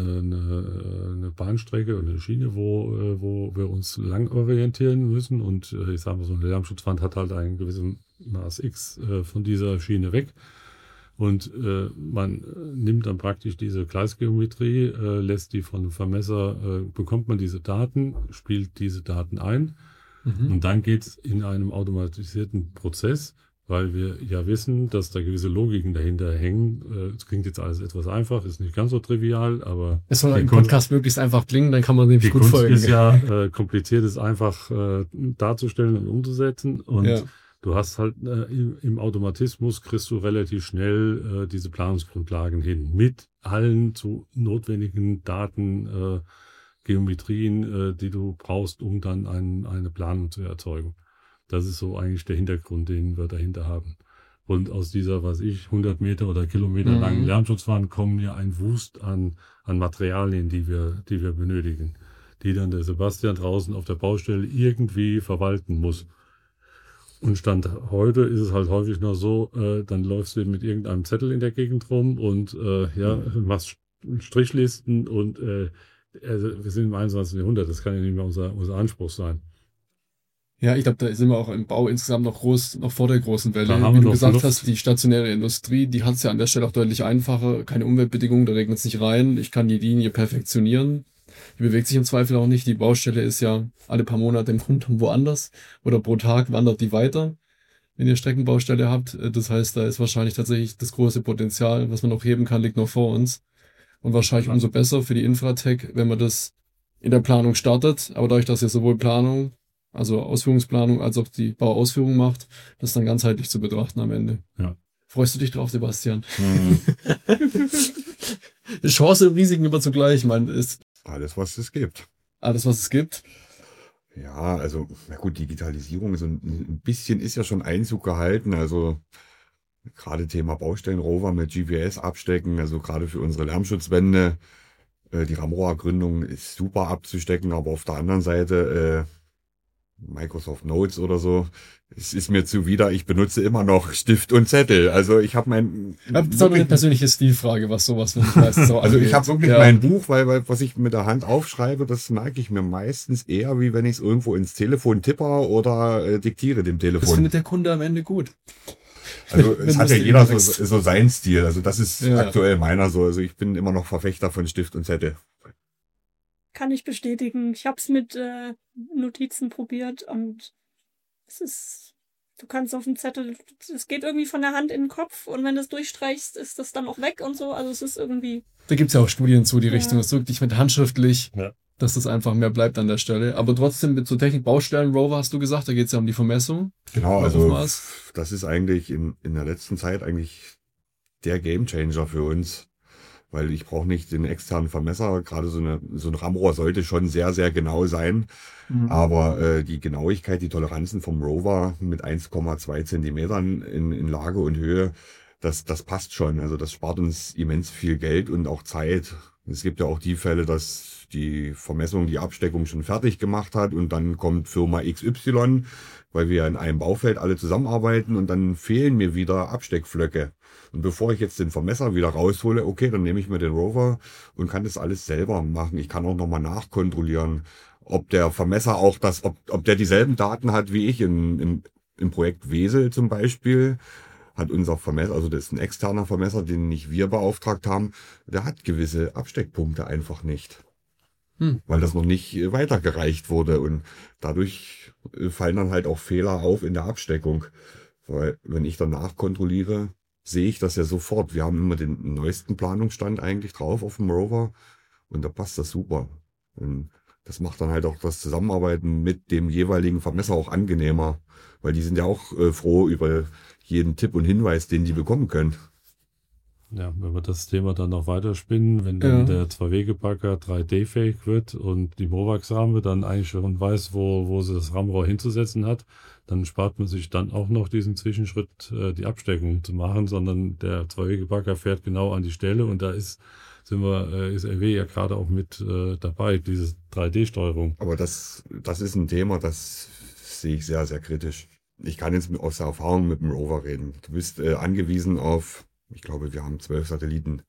eine Bahnstrecke und eine Schiene, wo wir uns lang orientieren müssen und ich sage mal, so eine Lärmschutzwand hat halt einen gewissen Maß X von dieser Schiene weg und man nimmt dann praktisch diese Gleisgeometrie, lässt die von dem Vermesser, bekommt man diese Daten, spielt diese Daten ein. Und dann geht es in einem automatisierten Prozess, weil wir ja wissen, dass da gewisse Logiken dahinter hängen. Es klingt jetzt alles etwas einfach, ist nicht ganz so trivial, aber... Es soll im Podcast möglichst einfach klingen, dann kann man dem gut folgen. Die Kunst ist ja kompliziert, es einfach darzustellen und umzusetzen. Und du hast halt im Automatismus kriegst du relativ schnell diese Planungsgrundlagen hin. Mit allen zu notwendigen Daten, Geometrien, die du brauchst, um dann eine Planung zu erzeugen. Das ist so eigentlich der Hintergrund, den wir dahinter haben. Und aus dieser, 100 Meter oder Kilometer langen Lärmschutzwand kommen ja ein Wust an Materialien, die wir benötigen, die dann der Sebastian draußen auf der Baustelle irgendwie verwalten muss. Und Stand heute ist es halt häufig noch so, dann läufst du mit irgendeinem Zettel in der Gegend rum und machst Strichlisten und also wir sind im 21. Jahrhundert, das kann ja nicht mehr unser Anspruch sein. Ja, ich glaube, da sind wir auch im Bau insgesamt noch vor der großen Welle. Da haben Wie wir du noch gesagt Luft. hast, die stationäre Industrie, die hat es ja an der Stelle auch deutlich einfacher. Keine Umweltbedingungen, da regnet es nicht rein. Ich kann die Linie perfektionieren. Die bewegt sich im Zweifel auch nicht. Die Baustelle ist ja alle paar Monate im Grunde woanders. Oder pro Tag wandert die weiter, wenn ihr Streckenbaustelle habt. Das heißt, da ist wahrscheinlich tatsächlich das große Potenzial, was man noch heben kann, liegt noch vor uns. Und wahrscheinlich umso besser für die Infratech, wenn man das in der Planung startet. Aber dadurch, dass ihr sowohl Planung, also Ausführungsplanung, als auch die Bauausführung macht, das dann ganzheitlich zu betrachten am Ende. Ja. Freust du dich drauf, Sebastian? Chance und Risiken immer zugleich. Ich meine, ist Alles, was es gibt. alles, was es gibt. Ja, also, na gut, Digitalisierung, so ein bisschen ist ja schon Einzug gehalten. Also, gerade Thema Baustellenrover mit GPS abstecken, also gerade für unsere Lärmschutzwände, die Ramrohrgründung ist super abzustecken, aber auf der anderen Seite Microsoft Notes oder so, es ist mir zuwider, ich benutze immer noch Stift und Zettel. Also ich habe Das ist auch eine persönliche Stilfrage, was sowas, wenn ich weiß. also ich habe wirklich mein Buch, weil was ich mit der Hand aufschreibe, das merke ich mir meistens eher, wie wenn ich es irgendwo ins Telefon tippe oder diktiere dem Das Telefon. findet der Kunde am Ende gut. Also Wenn es du hat ja es jeder direkt- so seinen Stil. Also das ist Ja. aktuell meiner so. Also ich bin immer noch Verfechter von Stift und Zettel. Kann ich bestätigen. Ich habe es mit Notizen probiert und es ist, du kannst auf dem Zettel, es geht irgendwie von der Hand in den Kopf und wenn du es durchstreichst, ist das dann auch weg und so. Also es ist irgendwie, Da gibt es ja auch Studien zu, die Ja. Richtung. Es drückt dich mit handschriftlich, Ja. dass das einfach mehr bleibt an der Stelle. Aber trotzdem mit so Technik, Baustellen, Rover hast du gesagt, da geht es ja um die Vermessung. Genau, Auf also was? das ist eigentlich in der letzten Zeit eigentlich der Gamechanger für uns. Weil ich brauche nicht den externen Vermesser. Gerade so ein Rammrohr sollte schon sehr, sehr genau sein. Aber die Genauigkeit, die Toleranzen vom Rover mit 1,2 Zentimetern in Lage und Höhe, das passt schon. Also das spart uns immens viel Geld und auch Zeit. Es gibt ja auch die Fälle, dass die Vermessung, die Absteckung schon fertig gemacht hat und dann kommt Firma XY, weil wir ja in einem Baufeld alle zusammenarbeiten und dann fehlen mir wieder Absteckflöcke. Und bevor ich jetzt den Vermesser wieder raushole, okay, dann nehme ich mir den Rover und kann das alles selber machen. Ich kann auch nochmal nachkontrollieren, ob der Vermesser auch ob der dieselben Daten hat wie ich im Projekt Wesel zum Beispiel. Hat unser Vermesser, also das ist ein externer Vermesser, den nicht wir beauftragt haben, der hat gewisse Absteckpunkte einfach nicht. Weil das noch nicht weitergereicht wurde und dadurch fallen dann halt auch Fehler auf in der Absteckung. Weil wenn ich danach kontrolliere, sehe ich das ja sofort. Wir haben immer den neuesten Planungsstand eigentlich drauf auf dem Rover und da passt das super. Und das macht dann halt auch das Zusammenarbeiten mit dem jeweiligen Vermesser auch angenehmer, weil die sind ja auch froh über jeden Tipp und Hinweis, den die bekommen können. Ja, wenn wir das Thema dann noch weiterspinnen, wenn dann der Zwei-Wege-Bagger 3D-fähig wird und die Mowax-Ramme dann eigentlich schon weiß, wo sie das Rammrohr hinzusetzen hat, dann spart man sich dann auch noch diesen Zwischenschritt, die Absteckung zu machen, sondern der Zwei-Wege-Bagger fährt genau an die Stelle und da ist RW ja gerade auch mit dabei, diese 3D-Steuerung. Aber das ist ein Thema, das sehe ich sehr, sehr kritisch. Ich kann jetzt aus der Erfahrung mit dem Rover reden. Du bist angewiesen auf, ich glaube, wir haben 12 Satelliten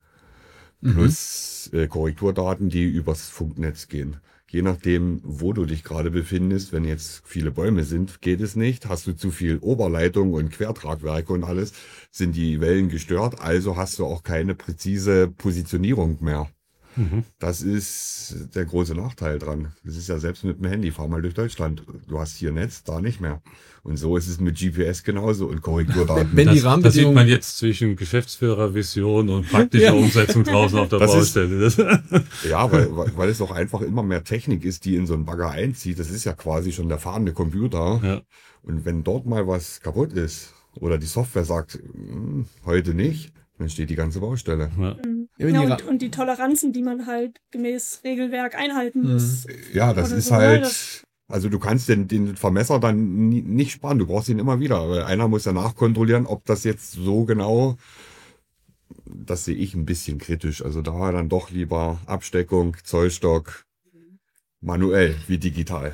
plus Korrekturdaten, die übers Funknetz gehen. Je nachdem, wo du dich gerade befindest, wenn jetzt viele Bäume sind, geht es nicht. Hast du zu viel Oberleitung und Quertragwerke und alles, sind die Wellen gestört, also hast du auch keine präzise Positionierung mehr. Das ist der große Nachteil dran. Das ist ja selbst mit dem Handy, fahr mal durch Deutschland. Du hast hier Netz, da nicht mehr. Und so ist es mit GPS genauso und Korrekturdaten. Wenn die Das sieht Rahmenbedingungen, man jetzt zwischen Geschäftsführervision und praktischer Umsetzung draußen auf der Baustelle. Ja, weil es auch einfach immer mehr Technik ist, die in so einen Bagger einzieht. Das ist ja quasi schon der fahrende Computer. Ja. Und wenn dort mal was kaputt ist oder die Software sagt, heute nicht, dann steht die ganze Baustelle. Ja. Ja, und die Toleranzen, die man halt gemäß Regelwerk einhalten muss. Ja, das Oder ist so, halt, also du kannst den Vermesser dann nicht sparen, du brauchst ihn immer wieder. Weil einer muss ja nachkontrollieren, ob das jetzt so genau, das sehe ich ein bisschen kritisch. Also da dann doch lieber Absteckung, Zollstock, manuell wie digital.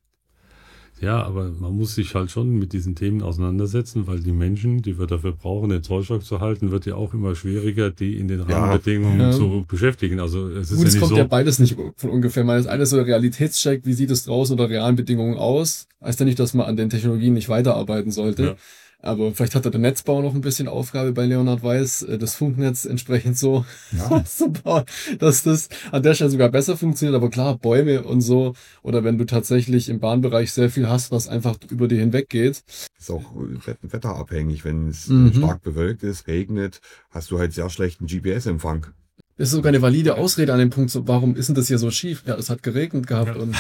Ja, aber man muss sich halt schon mit diesen Themen auseinandersetzen, weil die Menschen, die wir dafür brauchen, den Zollstock zu halten, wird ja auch immer schwieriger, die in den Rahmenbedingungen zu beschäftigen. Also es ist gut, ja es nicht kommt so. ja beides nicht von ungefähr. Das eine ist so der Realitätscheck, wie sieht es draußen unter realen Bedingungen aus. Heißt ja nicht, dass man an den Technologien nicht weiterarbeiten sollte. Ja. Aber vielleicht hat der Netzbau noch ein bisschen Aufgabe bei Leonhard Weiß, das Funknetz entsprechend so zu bauen, dass das an der Stelle sogar besser funktioniert. Aber klar, Bäume und so, oder wenn du tatsächlich im Bahnbereich sehr viel hast, was einfach über dir hinweg geht. Ist auch wetterabhängig. Wenn es stark bewölkt ist, regnet, hast du halt sehr schlechten GPS-Empfang. Das ist sogar eine valide Ausrede an dem Punkt, so, warum ist denn das hier so schief? Ja, es hat geregnet gehabt und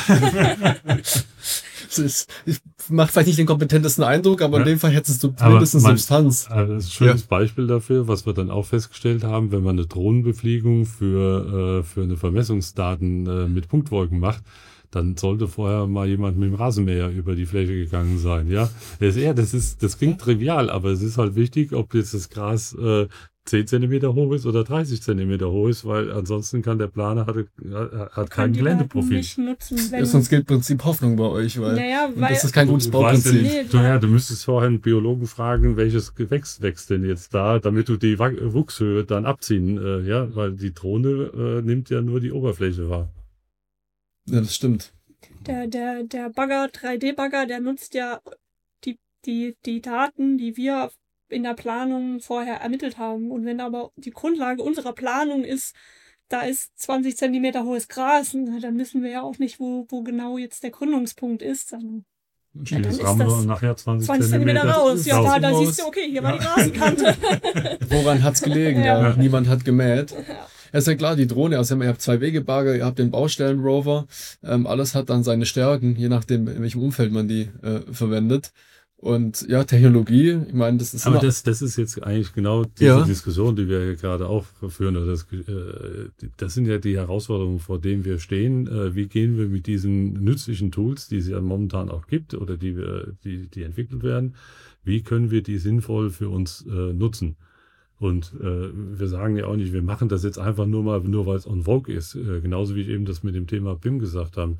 es macht vielleicht nicht den kompetentesten Eindruck, aber in dem Fall hättest du zumindest eine Substanz. Das ist ein schönes Beispiel dafür, was wir dann auch festgestellt haben, wenn man eine Drohnenbefliegung für eine Vermessungsdaten mit Punktwolken macht, dann sollte vorher mal jemand mit dem Rasenmäher über die Fläche gegangen sein. Ja, das klingt trivial, aber es ist halt wichtig, ob jetzt das Gras 10 Zentimeter hoch ist oder 30 Zentimeter hoch ist, weil ansonsten kann der Planer hat kein Geländeprofil. Nicht nutzen, Ja, sonst gilt Prinzip Hoffnung bei euch, weil, weil das ist kein gutes Du weißt ja Bauprinzip. nicht, du müsstest vorher einen Biologen fragen, welches Gewächs wächst denn jetzt da, damit du die Wuchshöhe dann abziehen, weil die Drohne nimmt ja nur die Oberfläche wahr. Ja, das stimmt. Der Bagger, 3D-Bagger, der nutzt ja die Daten, die wir in der Planung vorher ermittelt haben. Und wenn aber die Grundlage unserer Planung ist, da ist 20 Zentimeter hohes Gras, dann wissen wir ja auch nicht, wo genau jetzt der Gründungspunkt ist. Dann Das ist das nachher 20 Zentimeter raus. Ja, raus. da siehst du, okay, hier war die Rasenkante. Woran hat's gelegen? Ja. Niemand hat gemäht. Ja, ist ja klar, die Drohne, also ihr habt 2 Wegebagger, ihr habt den Baustellenrover, alles hat dann seine Stärken, je nachdem, in welchem Umfeld man die verwendet. Und ja, Technologie, ich meine, das ist aber das ist jetzt eigentlich genau diese Diskussion, die wir hier gerade auch führen. Das sind ja die Herausforderungen, vor denen wir stehen. Wie gehen wir mit diesen nützlichen Tools, die es ja momentan auch gibt oder die entwickelt werden, wie können wir die sinnvoll für uns nutzen? Und wir sagen ja auch nicht, wir machen das jetzt einfach nur weil es on vogue ist. Genauso wie ich eben das mit dem Thema BIM gesagt habe.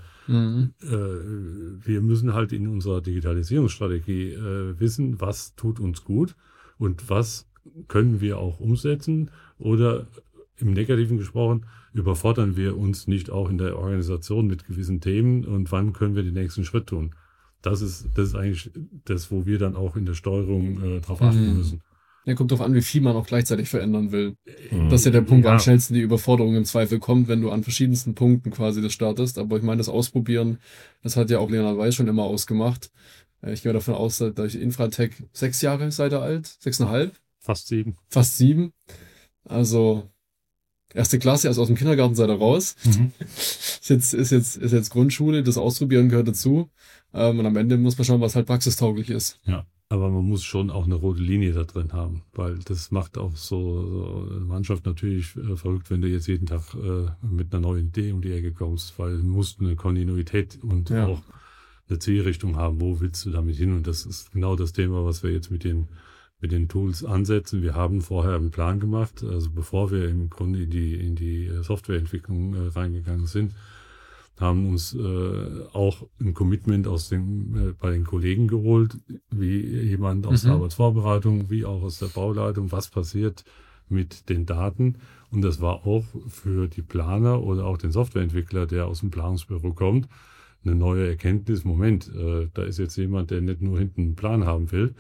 Wir müssen halt in unserer Digitalisierungsstrategie wissen, was tut uns gut und was können wir auch umsetzen oder im Negativen gesprochen, überfordern wir uns nicht auch in der Organisation mit gewissen Themen und wann können wir den nächsten Schritt tun. Das ist eigentlich das, wo wir dann auch in der Steuerung drauf achten müssen. Ja, kommt drauf an, wie viel man auch gleichzeitig verändern will. Das ist ja der Punkt, wo am schnellsten die Überforderung im Zweifel kommt, wenn du an verschiedensten Punkten quasi das startest. Aber ich meine, das Ausprobieren, das hat ja auch Leonhard Weiß schon immer ausgemacht. Ich gehe davon aus, dass Infratec 6 Jahre seid ihr alt, 6,5? Fast 7. Fast 7. Also 1. Klasse, also aus dem Kindergarten seid ihr raus. Ist jetzt Grundschule, das Ausprobieren gehört dazu. Und am Ende muss man schauen, was halt praxistauglich ist. Ja. Aber man muss schon auch eine rote Linie da drin haben, weil das macht auch so eine Mannschaft natürlich verrückt, wenn du jetzt jeden Tag mit einer neuen Idee um die Ecke kommst, weil du musst eine Kontinuität und auch eine Zielrichtung haben, wo willst du damit hin? Und das ist genau das Thema, was wir jetzt mit den Tools ansetzen. Wir haben vorher einen Plan gemacht, also bevor wir im Grunde in die Softwareentwicklung reingegangen sind, haben uns auch ein Commitment bei den Kollegen geholt, wie jemand aus der Arbeitsvorbereitung, wie auch aus der Bauleitung, was passiert mit den Daten. Und das war auch für die Planer oder auch den Softwareentwickler, der aus dem Planungsbüro kommt, eine neue Erkenntnis. Moment, da ist jetzt jemand, der nicht nur hinten einen Plan haben will.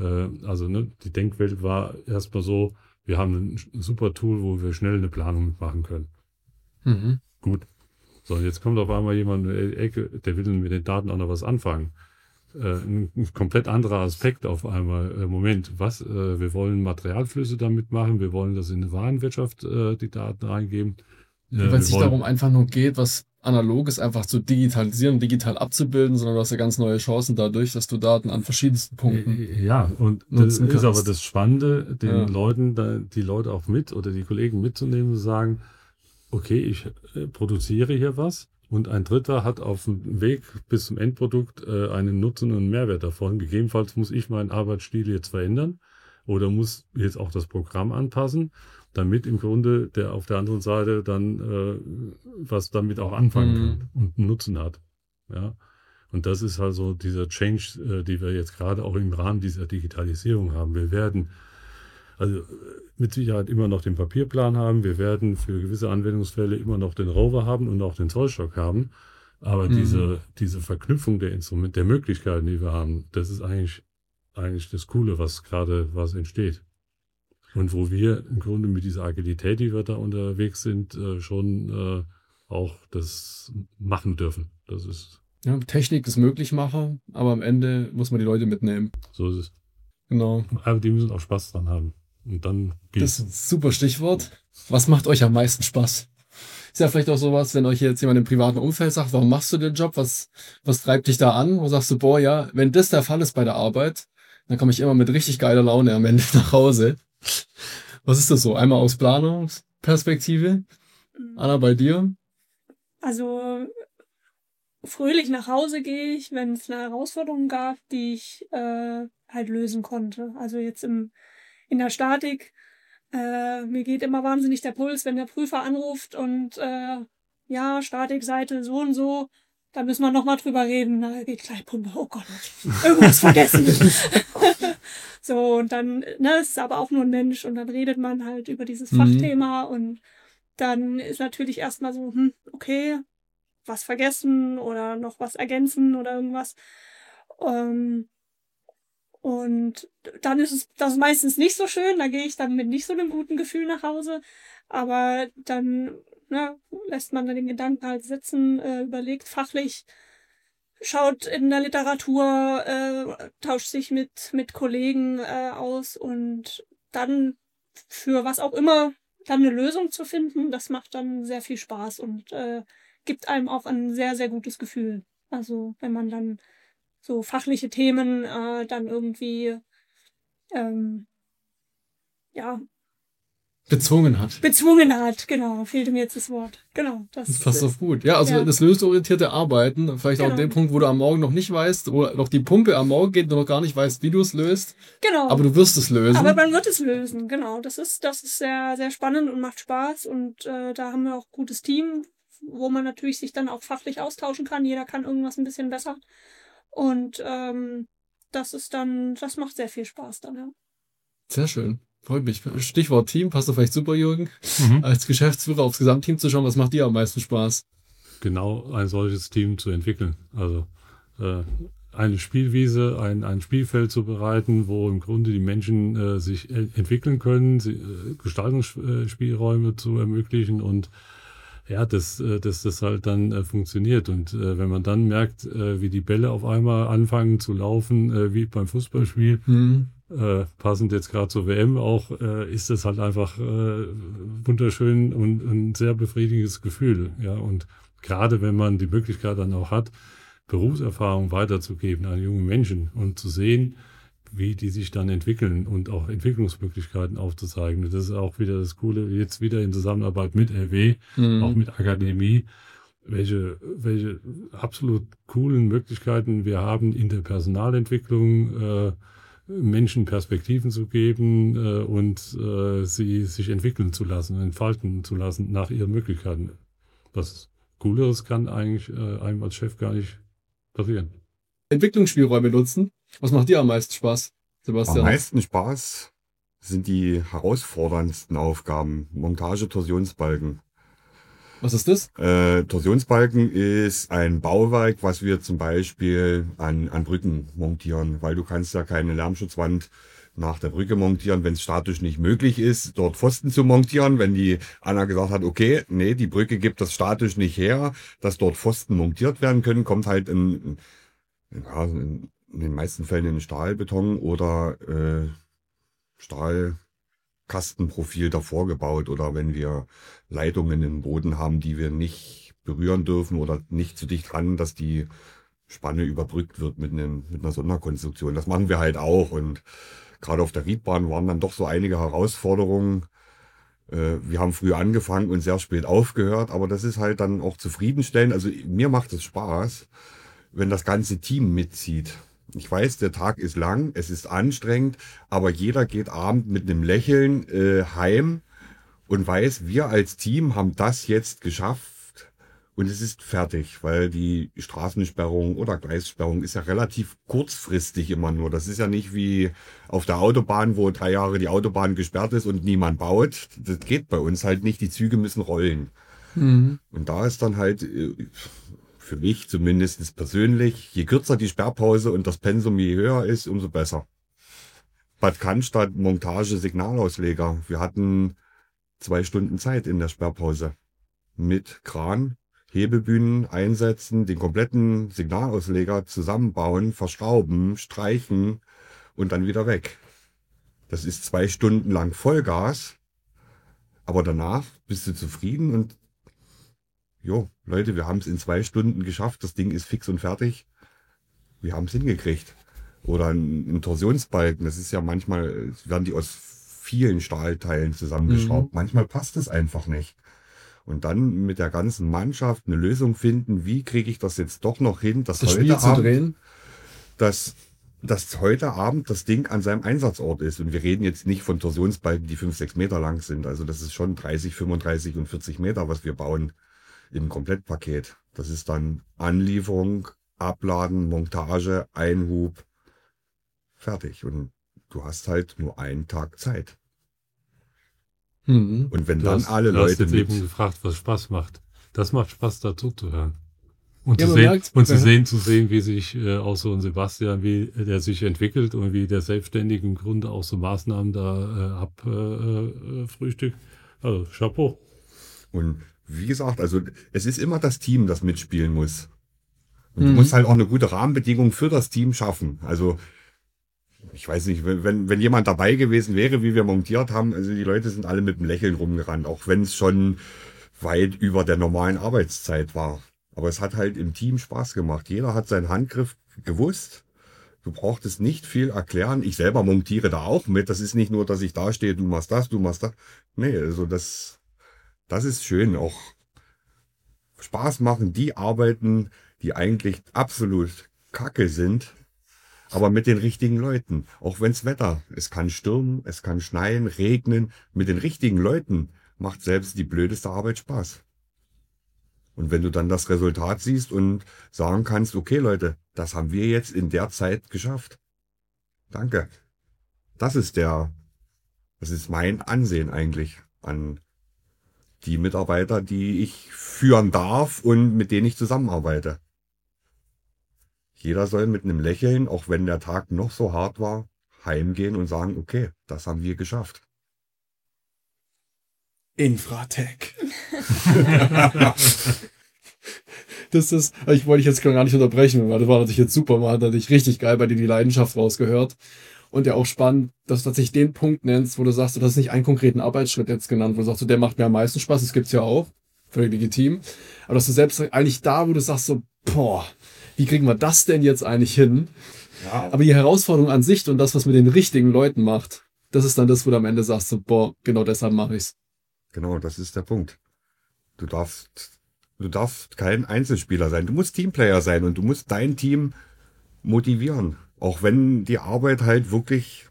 Die Denkwelt war erstmal so, wir haben ein super Tool, wo wir schnell eine Planung mitmachen können. Mhm. Gut. So, und jetzt kommt auf einmal jemand in die Ecke, der will mit den Daten auch noch was anfangen. Ein komplett anderer Aspekt auf einmal. Moment, wir wollen Materialflüsse damit machen, wir wollen das in eine Warenwirtschaft die Daten eingeben. Weil es nicht darum einfach nur geht, was Analoges einfach zu digitalisieren, digital abzubilden, sondern du hast ja ganz neue Chancen dadurch, dass du Daten an verschiedensten Punkten Ja, und das nutzen ist aber kannst. das Spannende, den Leuten, die Leute auch oder die Kollegen mitzunehmen und sagen, okay, ich produziere hier was und ein Dritter hat auf dem Weg bis zum Endprodukt einen Nutzen und einen Mehrwert davon. Gegebenenfalls muss ich meinen Arbeitsstil jetzt verändern oder muss jetzt auch das Programm anpassen, damit im Grunde der auf der anderen Seite dann was damit auch anfangen kann und einen Nutzen hat. Ja. Und das ist also dieser Change, die wir jetzt gerade auch im Rahmen dieser Digitalisierung haben. Wir werden also mit Sicherheit immer noch den Papierplan haben. Wir werden für gewisse Anwendungsfälle immer noch den Rover haben und auch den Zollstock haben. Aber diese Verknüpfung der Möglichkeiten, die wir haben, das ist eigentlich das Coole, was entsteht. Und wo wir im Grunde mit dieser Agilität, die wir da unterwegs sind, schon auch das machen dürfen. Das ist Technik ist Möglichmacher, aber am Ende muss man die Leute mitnehmen. so ist es. Genau. Aber die müssen auch Spaß dran haben. Und dann Das geht's. ist ein super Stichwort. Was macht euch am meisten Spaß? Ist ja vielleicht auch sowas, wenn euch jetzt jemand im privaten Umfeld sagt, warum machst du den Job? Was treibt dich da an? Wo sagst du, boah, ja, wenn das der Fall ist bei der Arbeit, dann komme ich immer mit richtig geiler Laune am Ende nach Hause. Was ist das so? Einmal aus Planungsperspektive. Anna, bei dir? Also fröhlich nach Hause gehe ich, wenn es eine Herausforderung gab, die ich halt lösen konnte. Also jetzt in der Statik, mir geht immer wahnsinnig der Puls, wenn der Prüfer anruft und Statikseite so und so, da müssen wir nochmal drüber reden. Da geht gleich Pumpe, oh Gott, irgendwas vergessen. So, und dann, ist aber auch nur ein Mensch und dann redet man halt über dieses Fachthema und dann ist natürlich erstmal so, okay, was vergessen oder noch was ergänzen oder irgendwas. Und dann ist das meistens nicht so schön, da gehe ich dann mit nicht so einem guten Gefühl nach Hause. Aber dann lässt man dann den Gedanken halt sitzen, überlegt fachlich, schaut in der Literatur, tauscht sich mit Kollegen aus und dann für was auch immer dann eine Lösung zu finden, das macht dann sehr viel Spaß und gibt einem auch ein sehr, sehr gutes Gefühl. Also wenn man dann so fachliche Themen dann irgendwie Bezwungen hat. Genau, fehlte mir jetzt das Wort. Genau, das passt doch gut. Ja, also das lösungsorientierte Arbeiten, vielleicht auch den Punkt, wo du am Morgen noch nicht weißt, wo noch die Pumpe am Morgen geht, du noch gar nicht weißt, wie du es löst. Genau. Aber du wirst es lösen. Aber man wird es lösen, genau. Das ist sehr, sehr spannend und macht Spaß und da haben wir auch ein gutes Team, wo man natürlich sich dann auch fachlich austauschen kann. Jeder kann irgendwas ein bisschen besser. Und das macht sehr viel Spaß dann, ja. Sehr schön. Freut mich. Stichwort Team, passt doch vielleicht super, Jürgen. Als Geschäftsführer aufs Gesamtteam zu schauen, was macht dir am meisten Spaß? Genau ein solches Team zu entwickeln. Also eine Spielwiese, ein Spielfeld zu bereiten, wo im Grunde die Menschen sich entwickeln können, Gestaltungsspielräume zu ermöglichen und dass das halt dann funktioniert. Und wenn man dann merkt, wie die Bälle auf einmal anfangen zu laufen, wie beim Fußballspiel, passend jetzt gerade zur WM auch, ist das halt einfach wunderschön und ein sehr befriedigendes Gefühl. Ja, und gerade wenn man die Möglichkeit dann auch hat, Berufserfahrung weiterzugeben an junge Menschen und zu sehen, wie die sich dann entwickeln und auch Entwicklungsmöglichkeiten aufzuzeigen. Das ist auch wieder das Coole, jetzt wieder in Zusammenarbeit mit RW, auch mit Akademie, welche absolut coolen Möglichkeiten wir haben in der Personalentwicklung, Menschen Perspektiven zu geben und sie sich entwickeln zu lassen, entfalten zu lassen nach ihren Möglichkeiten. Was Cooleres kann eigentlich einem als Chef gar nicht passieren. Entwicklungsspielräume nutzen. Was macht dir am meisten Spaß, Sebastian? Am meisten Spaß sind die herausforderndsten Aufgaben. Montage Torsionsbalken. Was ist das? Torsionsbalken ist ein Bauwerk, was wir zum Beispiel an Brücken montieren, weil du kannst ja keine Lärmschutzwand nach der Brücke montieren, wenn es statisch nicht möglich ist, dort Pfosten zu montieren. Wenn die Anna gesagt hat, okay, nee, die Brücke gibt das statisch nicht her, dass dort Pfosten montiert werden können, kommt halt in den meisten Fällen in Stahlbeton oder Stahlkastenprofil davor gebaut, oder wenn wir Leitungen im Boden haben, die wir nicht berühren dürfen oder nicht zu dicht ran, dass die Spanne überbrückt wird mit einer Sonderkonstruktion. Das machen wir halt auch, und gerade auf der Riedbahn waren dann doch so einige Herausforderungen. Wir haben früh angefangen und sehr spät aufgehört, aber das ist halt dann auch zufriedenstellend. Also mir macht es Spaß, wenn das ganze Team mitzieht. Ich weiß, der Tag ist lang, es ist anstrengend, aber jeder geht abend mit einem Lächeln heim und weiß, wir als Team haben das jetzt geschafft und es ist fertig, weil die Straßensperrung oder Gleissperrung ist ja relativ kurzfristig immer nur. Das ist ja nicht wie auf der Autobahn, wo 3 Jahre die Autobahn gesperrt ist und niemand baut. Das geht bei uns halt nicht, die Züge müssen rollen. Und da ist dann halt... für mich zumindest persönlich, je kürzer die Sperrpause und das Pensum je höher ist, umso besser. Bad Cannstatt, Montage, Signalausleger. Wir hatten 2 Stunden Zeit in der Sperrpause. Mit Kran, Hebebühnen einsetzen, den kompletten Signalausleger zusammenbauen, verschrauben, streichen und dann wieder weg. Das ist 2 Stunden lang Vollgas, aber danach bist du zufrieden und jo, Leute, wir haben es in 2 Stunden geschafft, das Ding ist fix und fertig. Wir haben es hingekriegt. Oder ein Torsionsbalken, das ist ja manchmal, werden die aus vielen Stahlteilen zusammengeschraubt. Manchmal passt es einfach nicht. Und dann mit der ganzen Mannschaft eine Lösung finden, wie kriege ich das jetzt doch noch hin, dass heute Abend das Ding an seinem Einsatzort ist. Und wir reden jetzt nicht von Torsionsbalken, die 5-6 Meter lang sind. Also das ist schon 30, 35 und 40 Meter, was wir bauen. Im Komplettpaket. Das ist dann Anlieferung, Abladen, Montage, Einhub, fertig. Und du hast halt nur einen Tag Zeit. Und wenn dann alle Leute mit... eben gefragt, was Spaß macht. Das macht Spaß, dazu zu hören. Und Ja, zu sehen, wie sich auch so ein Sebastian, wie der sich entwickelt und wie der selbstständig im Grunde auch so Maßnahmen da abfrühstückt. Also Chapeau. Und wie gesagt, also es ist immer das Team, das mitspielen muss. Und du musst halt auch eine gute Rahmenbedingung für das Team schaffen. Also ich weiß nicht, wenn jemand dabei gewesen wäre, wie wir montiert haben, also die Leute sind alle mit einem Lächeln rumgerannt, auch wenn es schon weit über der normalen Arbeitszeit war. Aber es hat halt im Team Spaß gemacht. Jeder hat seinen Handgriff gewusst. Du brauchtest nicht viel erklären. Ich selber montiere da auch mit. Das ist nicht nur, dass ich da stehe, du machst das. Nee, also das ist schön, auch Spaß machen, die Arbeiten, die eigentlich absolut kacke sind, aber mit den richtigen Leuten. Auch wenn's es kann stürmen, es kann schneien, regnen, mit den richtigen Leuten macht selbst die blödeste Arbeit Spaß. Und wenn du dann das Resultat siehst und sagen kannst, okay Leute, das haben wir jetzt in der Zeit geschafft. Danke. Das ist mein Ansehen eigentlich an die Mitarbeiter, die ich führen darf und mit denen ich zusammenarbeite. Jeder soll mit einem Lächeln, auch wenn der Tag noch so hart war, heimgehen und sagen, okay, das haben wir geschafft. Infratech. Ich wollte dich jetzt gar nicht unterbrechen, weil das war natürlich jetzt super, man hat natürlich richtig geil bei dir die Leidenschaft rausgehört. Und ja auch spannend, dass du tatsächlich den Punkt nennst, wo du sagst, du hast nicht einen konkreten Arbeitsschritt jetzt genannt, wo du sagst, der macht mir am meisten Spaß, das gibt's ja auch, völlig legitim. Aber dass du selbst eigentlich da, wo du sagst so, boah, wie kriegen wir das denn jetzt eigentlich hin? Ja, Aber die Herausforderung an sich und das, was mit den richtigen Leuten macht, das ist dann das, wo du am Ende sagst, so, boah, genau deshalb mache ich's. genau, das ist der Punkt. Du darfst kein Einzelspieler sein. Du musst Teamplayer sein und du musst dein Team motivieren. Auch wenn die Arbeit halt wirklich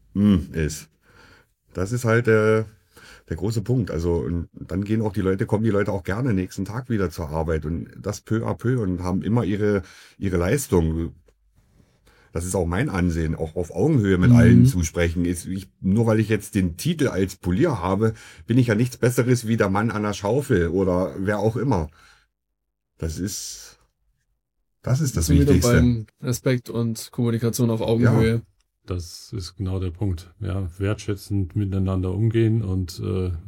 ist. Das ist halt der große Punkt. Also, und dann kommen die Leute auch gerne nächsten Tag wieder zur Arbeit und das peu à peu und haben immer ihre Leistung. Das ist auch mein Ansehen, auch auf Augenhöhe mit allen zu sprechen. Nur weil ich jetzt den Titel als Polier habe, bin ich ja nichts Besseres wie der Mann an der Schaufel oder wer auch immer. Das ist das So wieder Wichtigste. beim Respekt und Kommunikation auf Augenhöhe. Das ist genau der Punkt. Ja, wertschätzend miteinander umgehen und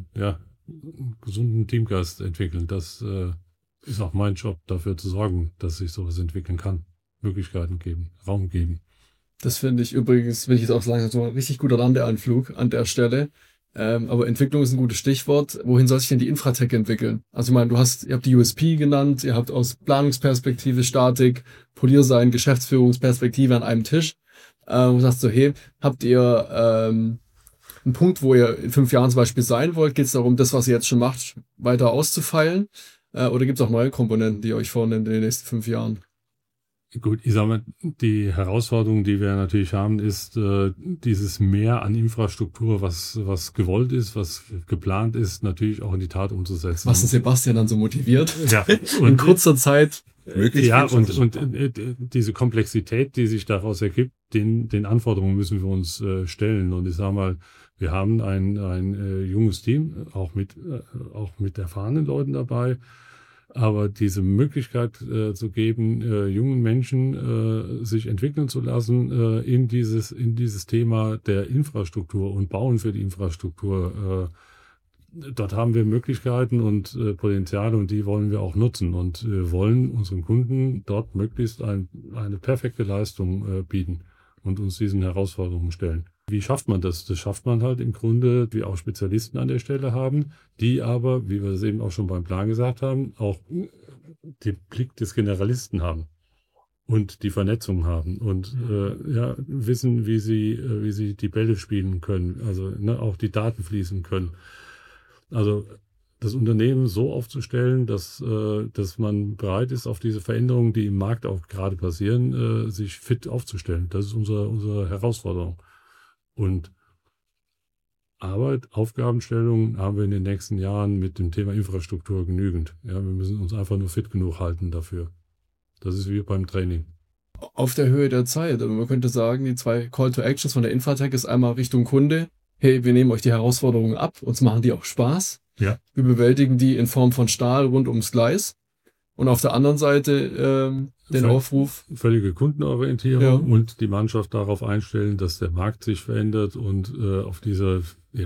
einen gesunden Teamgeist entwickeln. Das ist auch mein Job, dafür zu sorgen, dass sich sowas entwickeln kann. Möglichkeiten geben, Raum geben. Das finde ich übrigens, will ich jetzt auch sagen, so ein richtig guter Landeanflug an der Stelle. Aber Entwicklung ist ein gutes Stichwort. Wohin soll sich denn die Infratech entwickeln? Also ich meine, ihr habt die USP genannt, ihr habt aus Planungsperspektive Statik, Poliersein, Geschäftsführungsperspektive an einem Tisch. Du sagst so, hey, habt ihr einen Punkt, wo ihr in 5 Jahren zum Beispiel sein wollt? Geht es darum, das, was ihr jetzt schon macht, weiter auszufeilen? Oder gibt es auch neue Komponenten, die ihr euch vornehmt in den nächsten 5 Jahren? Gut, ich sag mal, die Herausforderung, die wir natürlich haben, ist dieses Mehr an Infrastruktur, was gewollt ist, was geplant ist, natürlich auch in die Tat umzusetzen. Was den Sebastian dann so motiviert, Ja, in kurzer Zeit. Möglichst ja, viel und diese Komplexität, die sich daraus ergibt, den Anforderungen müssen wir uns stellen. Und ich sage mal, wir haben ein junges Team, auch mit erfahrenen Leuten dabei. Aber diese Möglichkeit zu geben, jungen Menschen sich entwickeln zu lassen in dieses Thema der Infrastruktur und Bauen für die Infrastruktur, dort haben wir Möglichkeiten und Potenziale und die wollen wir auch nutzen und wollen unseren Kunden dort möglichst eine perfekte Leistung bieten und uns diesen Herausforderungen stellen. Wie schafft man das? Das schafft man halt im Grunde, wir auch Spezialisten an der Stelle haben, die aber, wie wir es eben auch schon beim Plan gesagt haben, auch den Blick des Generalisten haben und die Vernetzung haben und wissen, wie sie die Bälle spielen können, also auch die Daten fließen können. Also das Unternehmen so aufzustellen, dass man bereit ist, auf diese Veränderungen, die im Markt auch gerade passieren, sich fit aufzustellen. Das ist unsere Herausforderung. Und Aufgabenstellungen haben wir in den nächsten Jahren mit dem Thema Infrastruktur genügend. Ja, wir müssen uns einfach nur fit genug halten dafür. Das ist wie beim Training. Auf der Höhe der Zeit. Also man könnte sagen, die 2 Call to Actions von der Infratech ist einmal Richtung Kunde. Hey, wir nehmen euch die Herausforderungen ab, uns machen die auch Spaß. Ja. Wir bewältigen die in Form von Stahl rund ums Gleis. Und auf der anderen Seite den Aufruf. Völlige Kundenorientierung und die Mannschaft darauf einstellen, dass der Markt sich verändert und auf diese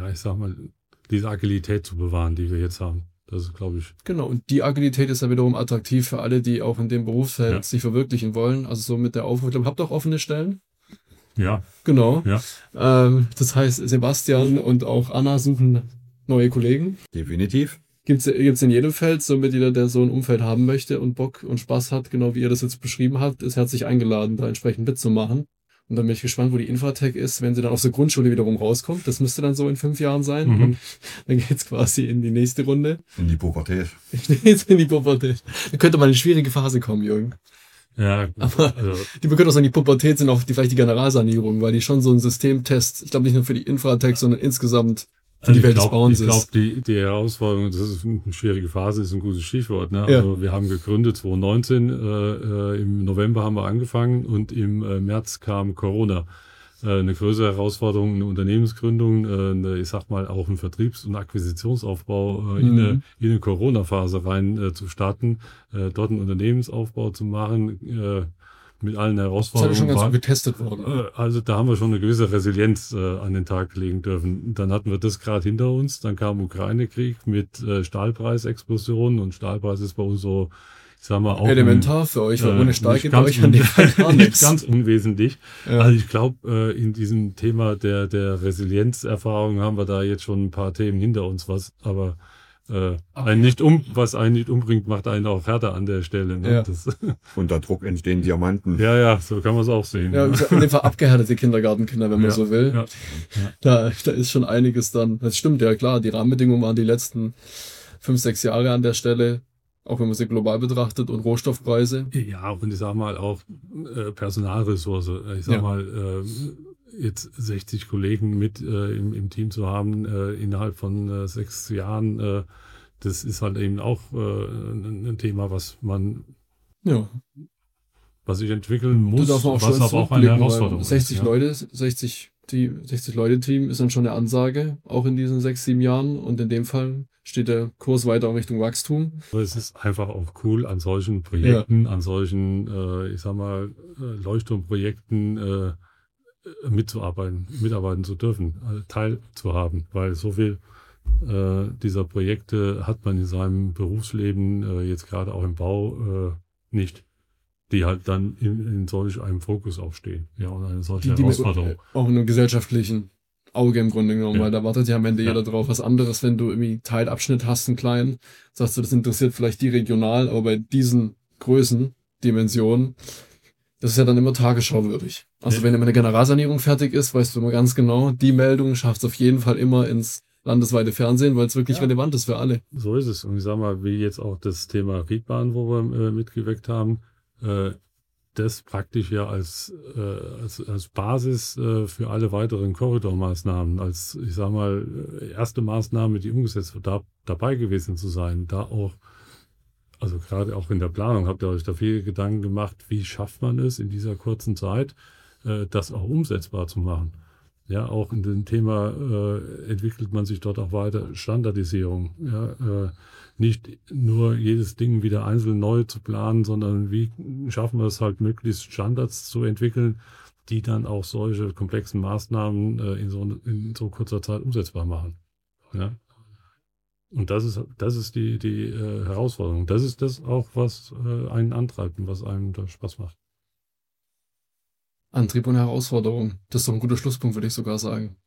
Agilität zu bewahren, die wir jetzt haben. Das ist, glaube ich. Genau, und die Agilität ist ja wiederum attraktiv für alle, die auch in dem Berufsfeld sich verwirklichen wollen. Also so mit der Aufruf. Ich glaube, habt ihr auch offene Stellen? Ja. Genau. Ja. Das heißt, Sebastian und auch Anna suchen neue Kollegen. Definitiv. Gibt's in jedem Feld, somit jeder, der so ein Umfeld haben möchte und Bock und Spaß hat, genau wie ihr das jetzt beschrieben habt, ist herzlich eingeladen, da entsprechend mitzumachen. Und dann bin ich gespannt, wo die Infratech ist, wenn sie dann aus der Grundschule wiederum rauskommt. Das müsste dann so in 5 Jahren sein. Mhm. Und dann geht's quasi in die nächste Runde. In die Pubertät. Jetzt in die Pubertät. Da könnte mal eine schwierige Phase kommen, Jürgen. Ja, aber die können auch sagen, die Pubertät sind auch vielleicht die Generalsanierung, weil die schon so ein Systemtest, ich glaube nicht nur für die Infratech, sondern insgemt für die Welt des Bauens ist. Ich glaube, die Herausforderung, das ist eine schwierige Phase, ist ein gutes Stichwort. Ne? Ja. Also wir haben gegründet 2019, im November haben wir angefangen und im März kam Corona. Eine größere Herausforderung, eine Unternehmensgründung, ich sag mal auch ein Vertriebs- und Akquisitionsaufbau in eine Corona-Phase rein zu starten, dort einen Unternehmensaufbau zu machen, mit allen Herausforderungen. Das ist ja schon ganz gut getestet worden. Also da haben wir schon eine gewisse Resilienz an den Tag legen dürfen. Dann hatten wir das gerade hinter uns, dann kam Ukraine-Krieg mit Stahlpreisexplosionen und Stahlpreis ist bei uns so, ich sag mal, auch elementar für euch, weil ohne Stahl geht bei euch an dem Fall gar nichts. Ganz unwesentlich. Ja. Also ich glaube, in diesem Thema der Resilienzerfahrung haben wir da jetzt schon ein paar Themen hinter uns, aber was einen nicht umbringt, macht einen auch härter an der Stelle. Ne? Ja. Unter Druck entstehen Diamanten. Ja, so kann man es auch sehen. Ja, in dem Fall abgehärtete Kindergartenkinder, wenn man so will. Ja. Da ist schon einiges dann. Das stimmt, ja klar. Die Rahmenbedingungen waren die letzten 5, 6 Jahre an der Stelle, auch wenn man sie global betrachtet, und Rohstoffpreise. Ja, und ich sag mal auch Personalressource. Ich sag mal, jetzt 60 Kollegen mit im Team zu haben innerhalb von 6 Jahren, das ist halt eben auch ein Thema, was sich entwickeln muss, Da darf man auch was stolz aber auch eine zurückblicken, Herausforderung weil 60 ist. Ja. Leute, 60 Leute Team ist dann schon eine Ansage, auch in diesen 6, 7 Jahren. Und in dem Fall steht der Kurs weiter in Richtung Wachstum. Aber es ist einfach auch cool, an solchen Projekten, an solchen, ich sag mal, Leuchtturmprojekten mitarbeiten zu dürfen, teilzuhaben, weil so viel dieser Projekte hat man in seinem Berufsleben, jetzt gerade auch im Bau, nicht, die halt dann in solch einem Fokus auch stehen. Ja, und eine solche Die Herausforderung. auch in einem gesellschaftlichen Auge im Grunde genommen, Ja. weil da wartet ja am Ende jeder drauf. Was anderes, wenn du irgendwie Teilabschnitt hast, einen kleinen, sagst du, das interessiert vielleicht die regional, aber bei diesen Größen, Dimensionen, das ist ja dann immer tagesschauwürdig. Also wenn immer eine Generalsanierung fertig ist, weißt du immer ganz genau, die Meldung schafft es auf jeden Fall immer ins landesweite Fernsehen, weil es wirklich relevant ist für alle. So ist es. Und ich sag mal, wie jetzt auch das Thema Riedbahn, wo wir mitgeweckt haben, das praktisch ja als Basis für alle weiteren Korridormaßnahmen, als, ich sag mal, erste Maßnahme, die umgesetzt wird, dabei gewesen zu sein, da auch, also gerade auch in der Planung, habt ihr euch da viele Gedanken gemacht, wie schafft man es in dieser kurzen Zeit, das auch umsetzbar zu machen. Ja, auch in dem Thema entwickelt man sich dort auch weiter Standardisierung. Ja, nicht nur jedes Ding wieder einzeln neu zu planen, sondern wie schaffen wir es halt möglichst Standards zu entwickeln, die dann auch solche komplexen Maßnahmen in so kurzer Zeit umsetzbar machen. Ja. Und das ist die Herausforderung. Das ist das auch, was einen antreibt und was einem da Spaß macht. Antrieb und Herausforderung. Das ist doch ein guter Schlusspunkt, würde ich sogar sagen.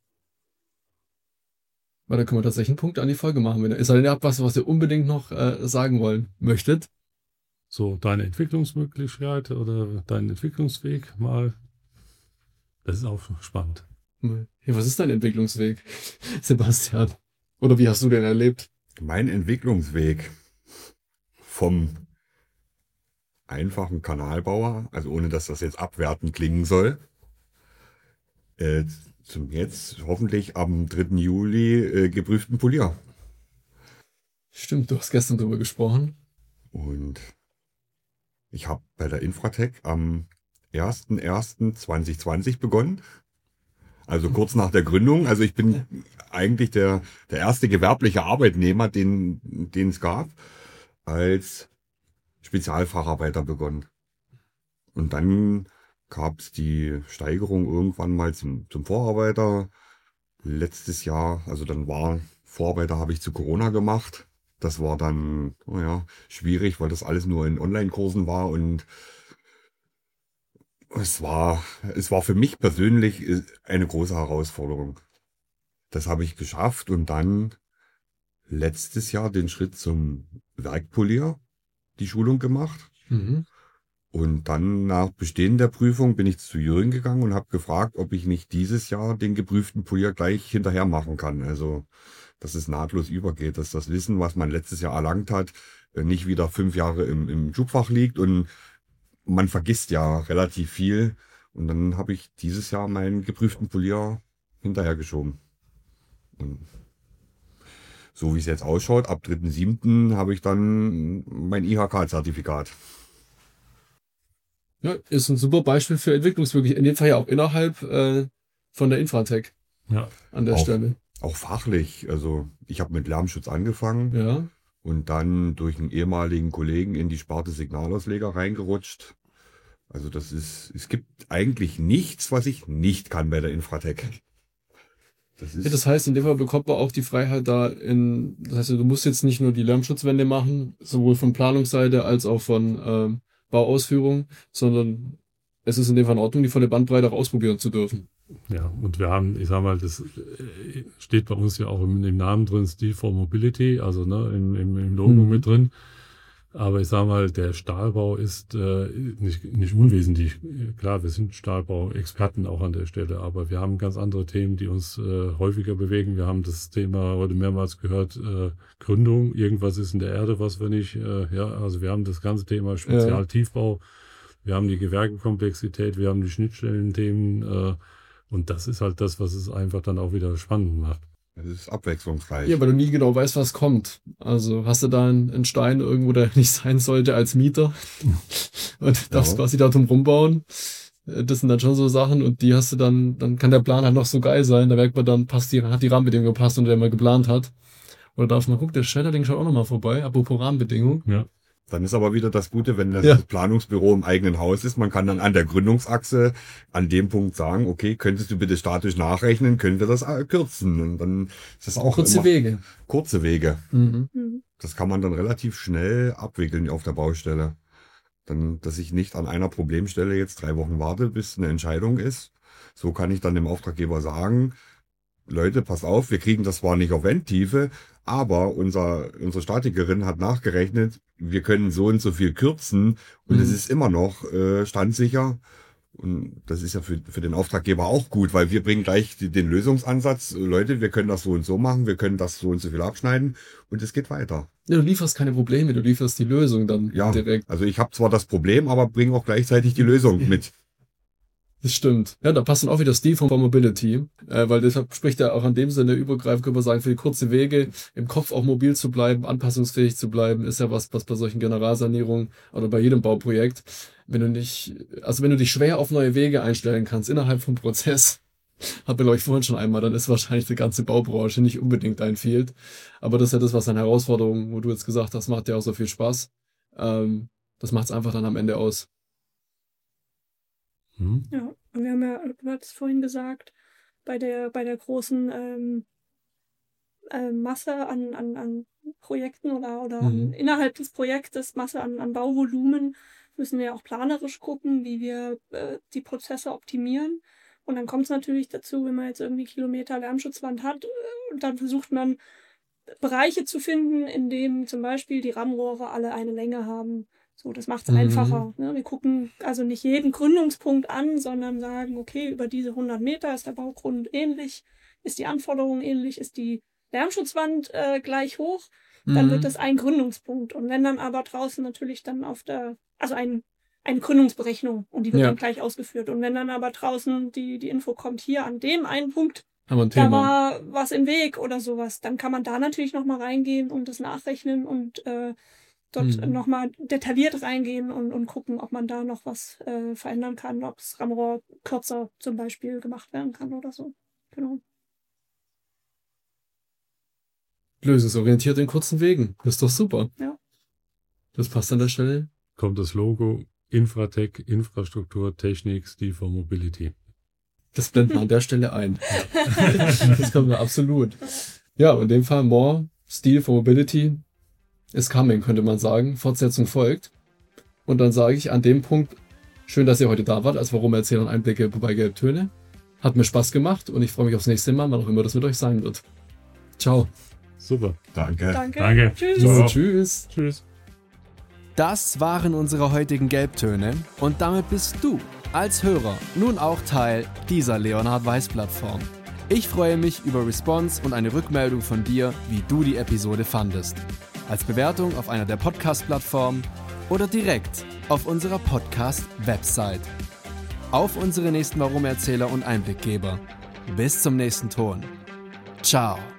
Weil da können wir tatsächlich einen Punkt an die Folge machen. Es sei denn, ihr habt was ihr unbedingt noch sagen wollen möchtet. So, deine Entwicklungsmöglichkeit oder dein Entwicklungsweg mal, das ist auch spannend. Hey, was ist dein Entwicklungsweg, Sebastian? Oder wie hast du den erlebt? Mein Entwicklungsweg vom einfachen Kanalbauer, also ohne dass das jetzt abwertend klingen soll, zum jetzt hoffentlich am 3. Juli geprüften Polier. Stimmt, du hast gestern drüber gesprochen. Und ich habe bei der Infratec am 01.01.2020 begonnen. Also kurz nach der Gründung. Also ich bin eigentlich der erste gewerbliche Arbeitnehmer, den es gab, als Spezialfacharbeiter begonnen. Und dann gab es die Steigerung irgendwann mal zum Vorarbeiter. Letztes Jahr, also dann war Vorarbeiter, habe ich zu Corona gemacht. Das war dann schwierig, weil das alles nur in Online-Kursen war und es war für mich persönlich eine große Herausforderung. Das habe ich geschafft und dann letztes Jahr den Schritt zum Werkpolier, die Schulung gemacht. Mhm. Und dann nach Bestehen der Prüfung bin ich zu Jürgen gegangen und habe gefragt, ob ich nicht dieses Jahr den geprüften Polier gleich hinterher machen kann. Also, dass es nahtlos übergeht, dass das Wissen, was man letztes Jahr erlangt hat, nicht wieder 5 Jahre im Schubfach liegt und man vergisst ja relativ viel. Und dann habe ich dieses Jahr meinen geprüften Polier hinterhergeschoben. Und so wie es jetzt ausschaut, ab 3.7. habe ich dann mein IHK-Zertifikat. Ja, ist ein super Beispiel für Entwicklungsmöglichkeiten. In dem Fall ja auch innerhalb von der Infratec Ja. an der Stelle. Auch fachlich. Also ich habe mit Lärmschutz angefangen Ja. und dann durch einen ehemaligen Kollegen in die Sparte Signalausleger reingerutscht. Also es gibt eigentlich nichts, was ich nicht kann bei der Infratec. Das heißt, in dem Fall bekommt man auch die Freiheit das heißt, du musst jetzt nicht nur die Lärmschutzwände machen, sowohl von Planungsseite als auch von Bauausführung, sondern es ist in dem Fall in Ordnung, die volle Bandbreite auch ausprobieren zu dürfen. Ja, und wir haben, ich sag mal, das steht bei uns ja auch im Namen drin, Steel for Mobility, also ne, im Logo mit drin. Aber ich sag mal, der Stahlbau ist nicht unwesentlich. Klar, wir sind Stahlbau-Experten auch an der Stelle, aber wir haben ganz andere Themen, die uns häufiger bewegen. Wir haben das Thema heute mehrmals gehört, Gründung, irgendwas ist in der Erde, was wir nicht, also wir haben das ganze Thema Spezialtiefbau, wir haben die Gewerkekomplexität, wir haben die Schnittstellenthemen, und das ist halt das, was es einfach dann auch wieder spannend macht. Es ist abwechslungsreich. Ja, weil du nie genau weißt, was kommt. Also hast du da einen Stein irgendwo, der nicht sein sollte, als Mieter und darfst quasi da drum rumbauen. Das sind dann schon so Sachen und die hast du dann kann der Plan halt noch so geil sein. Da merkt man dann, hat die Rahmenbedingung gepasst, und der mal geplant hat. Oder darf man gucken, der Schmetterling schaut auch nochmal vorbei, apropos Rahmenbedingungen. Ja. Dann ist aber wieder das Gute, wenn das Planungsbüro im eigenen Haus ist. Man kann dann an der Gründungsachse an dem Punkt sagen, okay, könntest du bitte statisch nachrechnen, können wir das kürzen. Und dann ist das auch Kurze Wege. Kurze Wege. Mhm. Das kann man dann relativ schnell abwickeln auf der Baustelle. Dann, dass ich nicht an einer Problemstelle jetzt 3 Wochen warte, bis eine Entscheidung ist. So kann ich dann dem Auftraggeber sagen, Leute, passt auf, wir kriegen das zwar nicht auf Endtiefe, aber unsere Statikerin hat nachgerechnet, wir können so und so viel kürzen und es ist immer noch standsicher. Und das ist ja für den Auftraggeber auch gut, weil wir bringen gleich den Lösungsansatz. Leute, wir können das so und so machen, wir können das so und so viel abschneiden und es geht weiter. Ja, du lieferst keine Probleme, du lieferst die Lösung dann direkt. Also ich habe zwar das Problem, aber bringe auch gleichzeitig die Lösung mit. Das stimmt. Ja, da passt dann auch wieder Steel for Mobility, weil deshalb spricht er auch in dem Sinne übergreifend, können wir sagen, für die kurze Wege im Kopf auch mobil zu bleiben, anpassungsfähig zu bleiben, ist ja was bei solchen Generalsanierungen oder bei jedem Bauprojekt. Wenn du dich schwer auf neue Wege einstellen kannst innerhalb vom Prozess, hat mir, glaube ich, vorhin schon einmal, dann ist wahrscheinlich die ganze Baubranche nicht unbedingt dein Field. Aber das ist ja das, was an Herausforderungen, wo du jetzt gesagt hast, macht ja auch so viel Spaß. Das macht es einfach dann am Ende aus. Ja, und wir haben ja, du hattest vorhin gesagt, bei der großen Masse an Projekten oder innerhalb des Projektes Masse an Bauvolumen müssen wir auch planerisch gucken, wie wir die Prozesse optimieren. Und dann kommt es natürlich dazu, wenn man jetzt irgendwie Kilometer Lärmschutzwand hat, und dann versucht man Bereiche zu finden, in denen zum Beispiel die Rammrohre alle eine Länge haben. So, das macht es einfacher. Ne? Wir gucken also nicht jeden Gründungspunkt an, sondern sagen, okay, über diese 100 Meter ist der Baugrund ähnlich, ist die Anforderung ähnlich, ist die Lärmschutzwand gleich hoch, dann wird das ein Gründungspunkt. Und wenn dann aber draußen natürlich dann eine Gründungsberechnung, und die wird dann gleich ausgeführt. Und wenn dann aber draußen die Info kommt, hier an dem einen Punkt, da war was im Weg oder sowas, dann kann man da natürlich nochmal reingehen und das nachrechnen und dort nochmal detailliert reingehen und gucken, ob man da noch was verändern kann, ob das Rammrohr kürzer zum Beispiel gemacht werden kann oder so. Genau. Lösungsorientiert in kurzen Wegen. Das ist doch super. Ja. Das passt an der Stelle. Kommt das Logo Infratech, Infrastruktur, Technik, Steel for Mobility. Das blenden wir an der Stelle ein. Das kommen wir absolut. Ja, in dem Fall more Steel for Mobility is coming, könnte man sagen. Fortsetzung folgt. Und dann sage ich an dem Punkt, schön, dass ihr heute da wart, als Warum-Erzähler und Einblicke bei Gelbtöne. Hat mir Spaß gemacht und ich freue mich aufs nächste Mal, wann auch immer das mit euch sein wird. Ciao. Super. Danke. Tschüss. So, tschüss. Tschüss. Das waren unsere heutigen Gelbtöne und damit bist du als Hörer nun auch Teil dieser Leonhard Weiß Plattform. Ich freue mich über Response und eine Rückmeldung von dir, wie du die Episode fandest. Als Bewertung auf einer der Podcast-Plattformen oder direkt auf unserer Podcast-Website. Auf unsere nächsten Warum-Erzähler und Einblickgeber. Bis zum nächsten Ton. Ciao.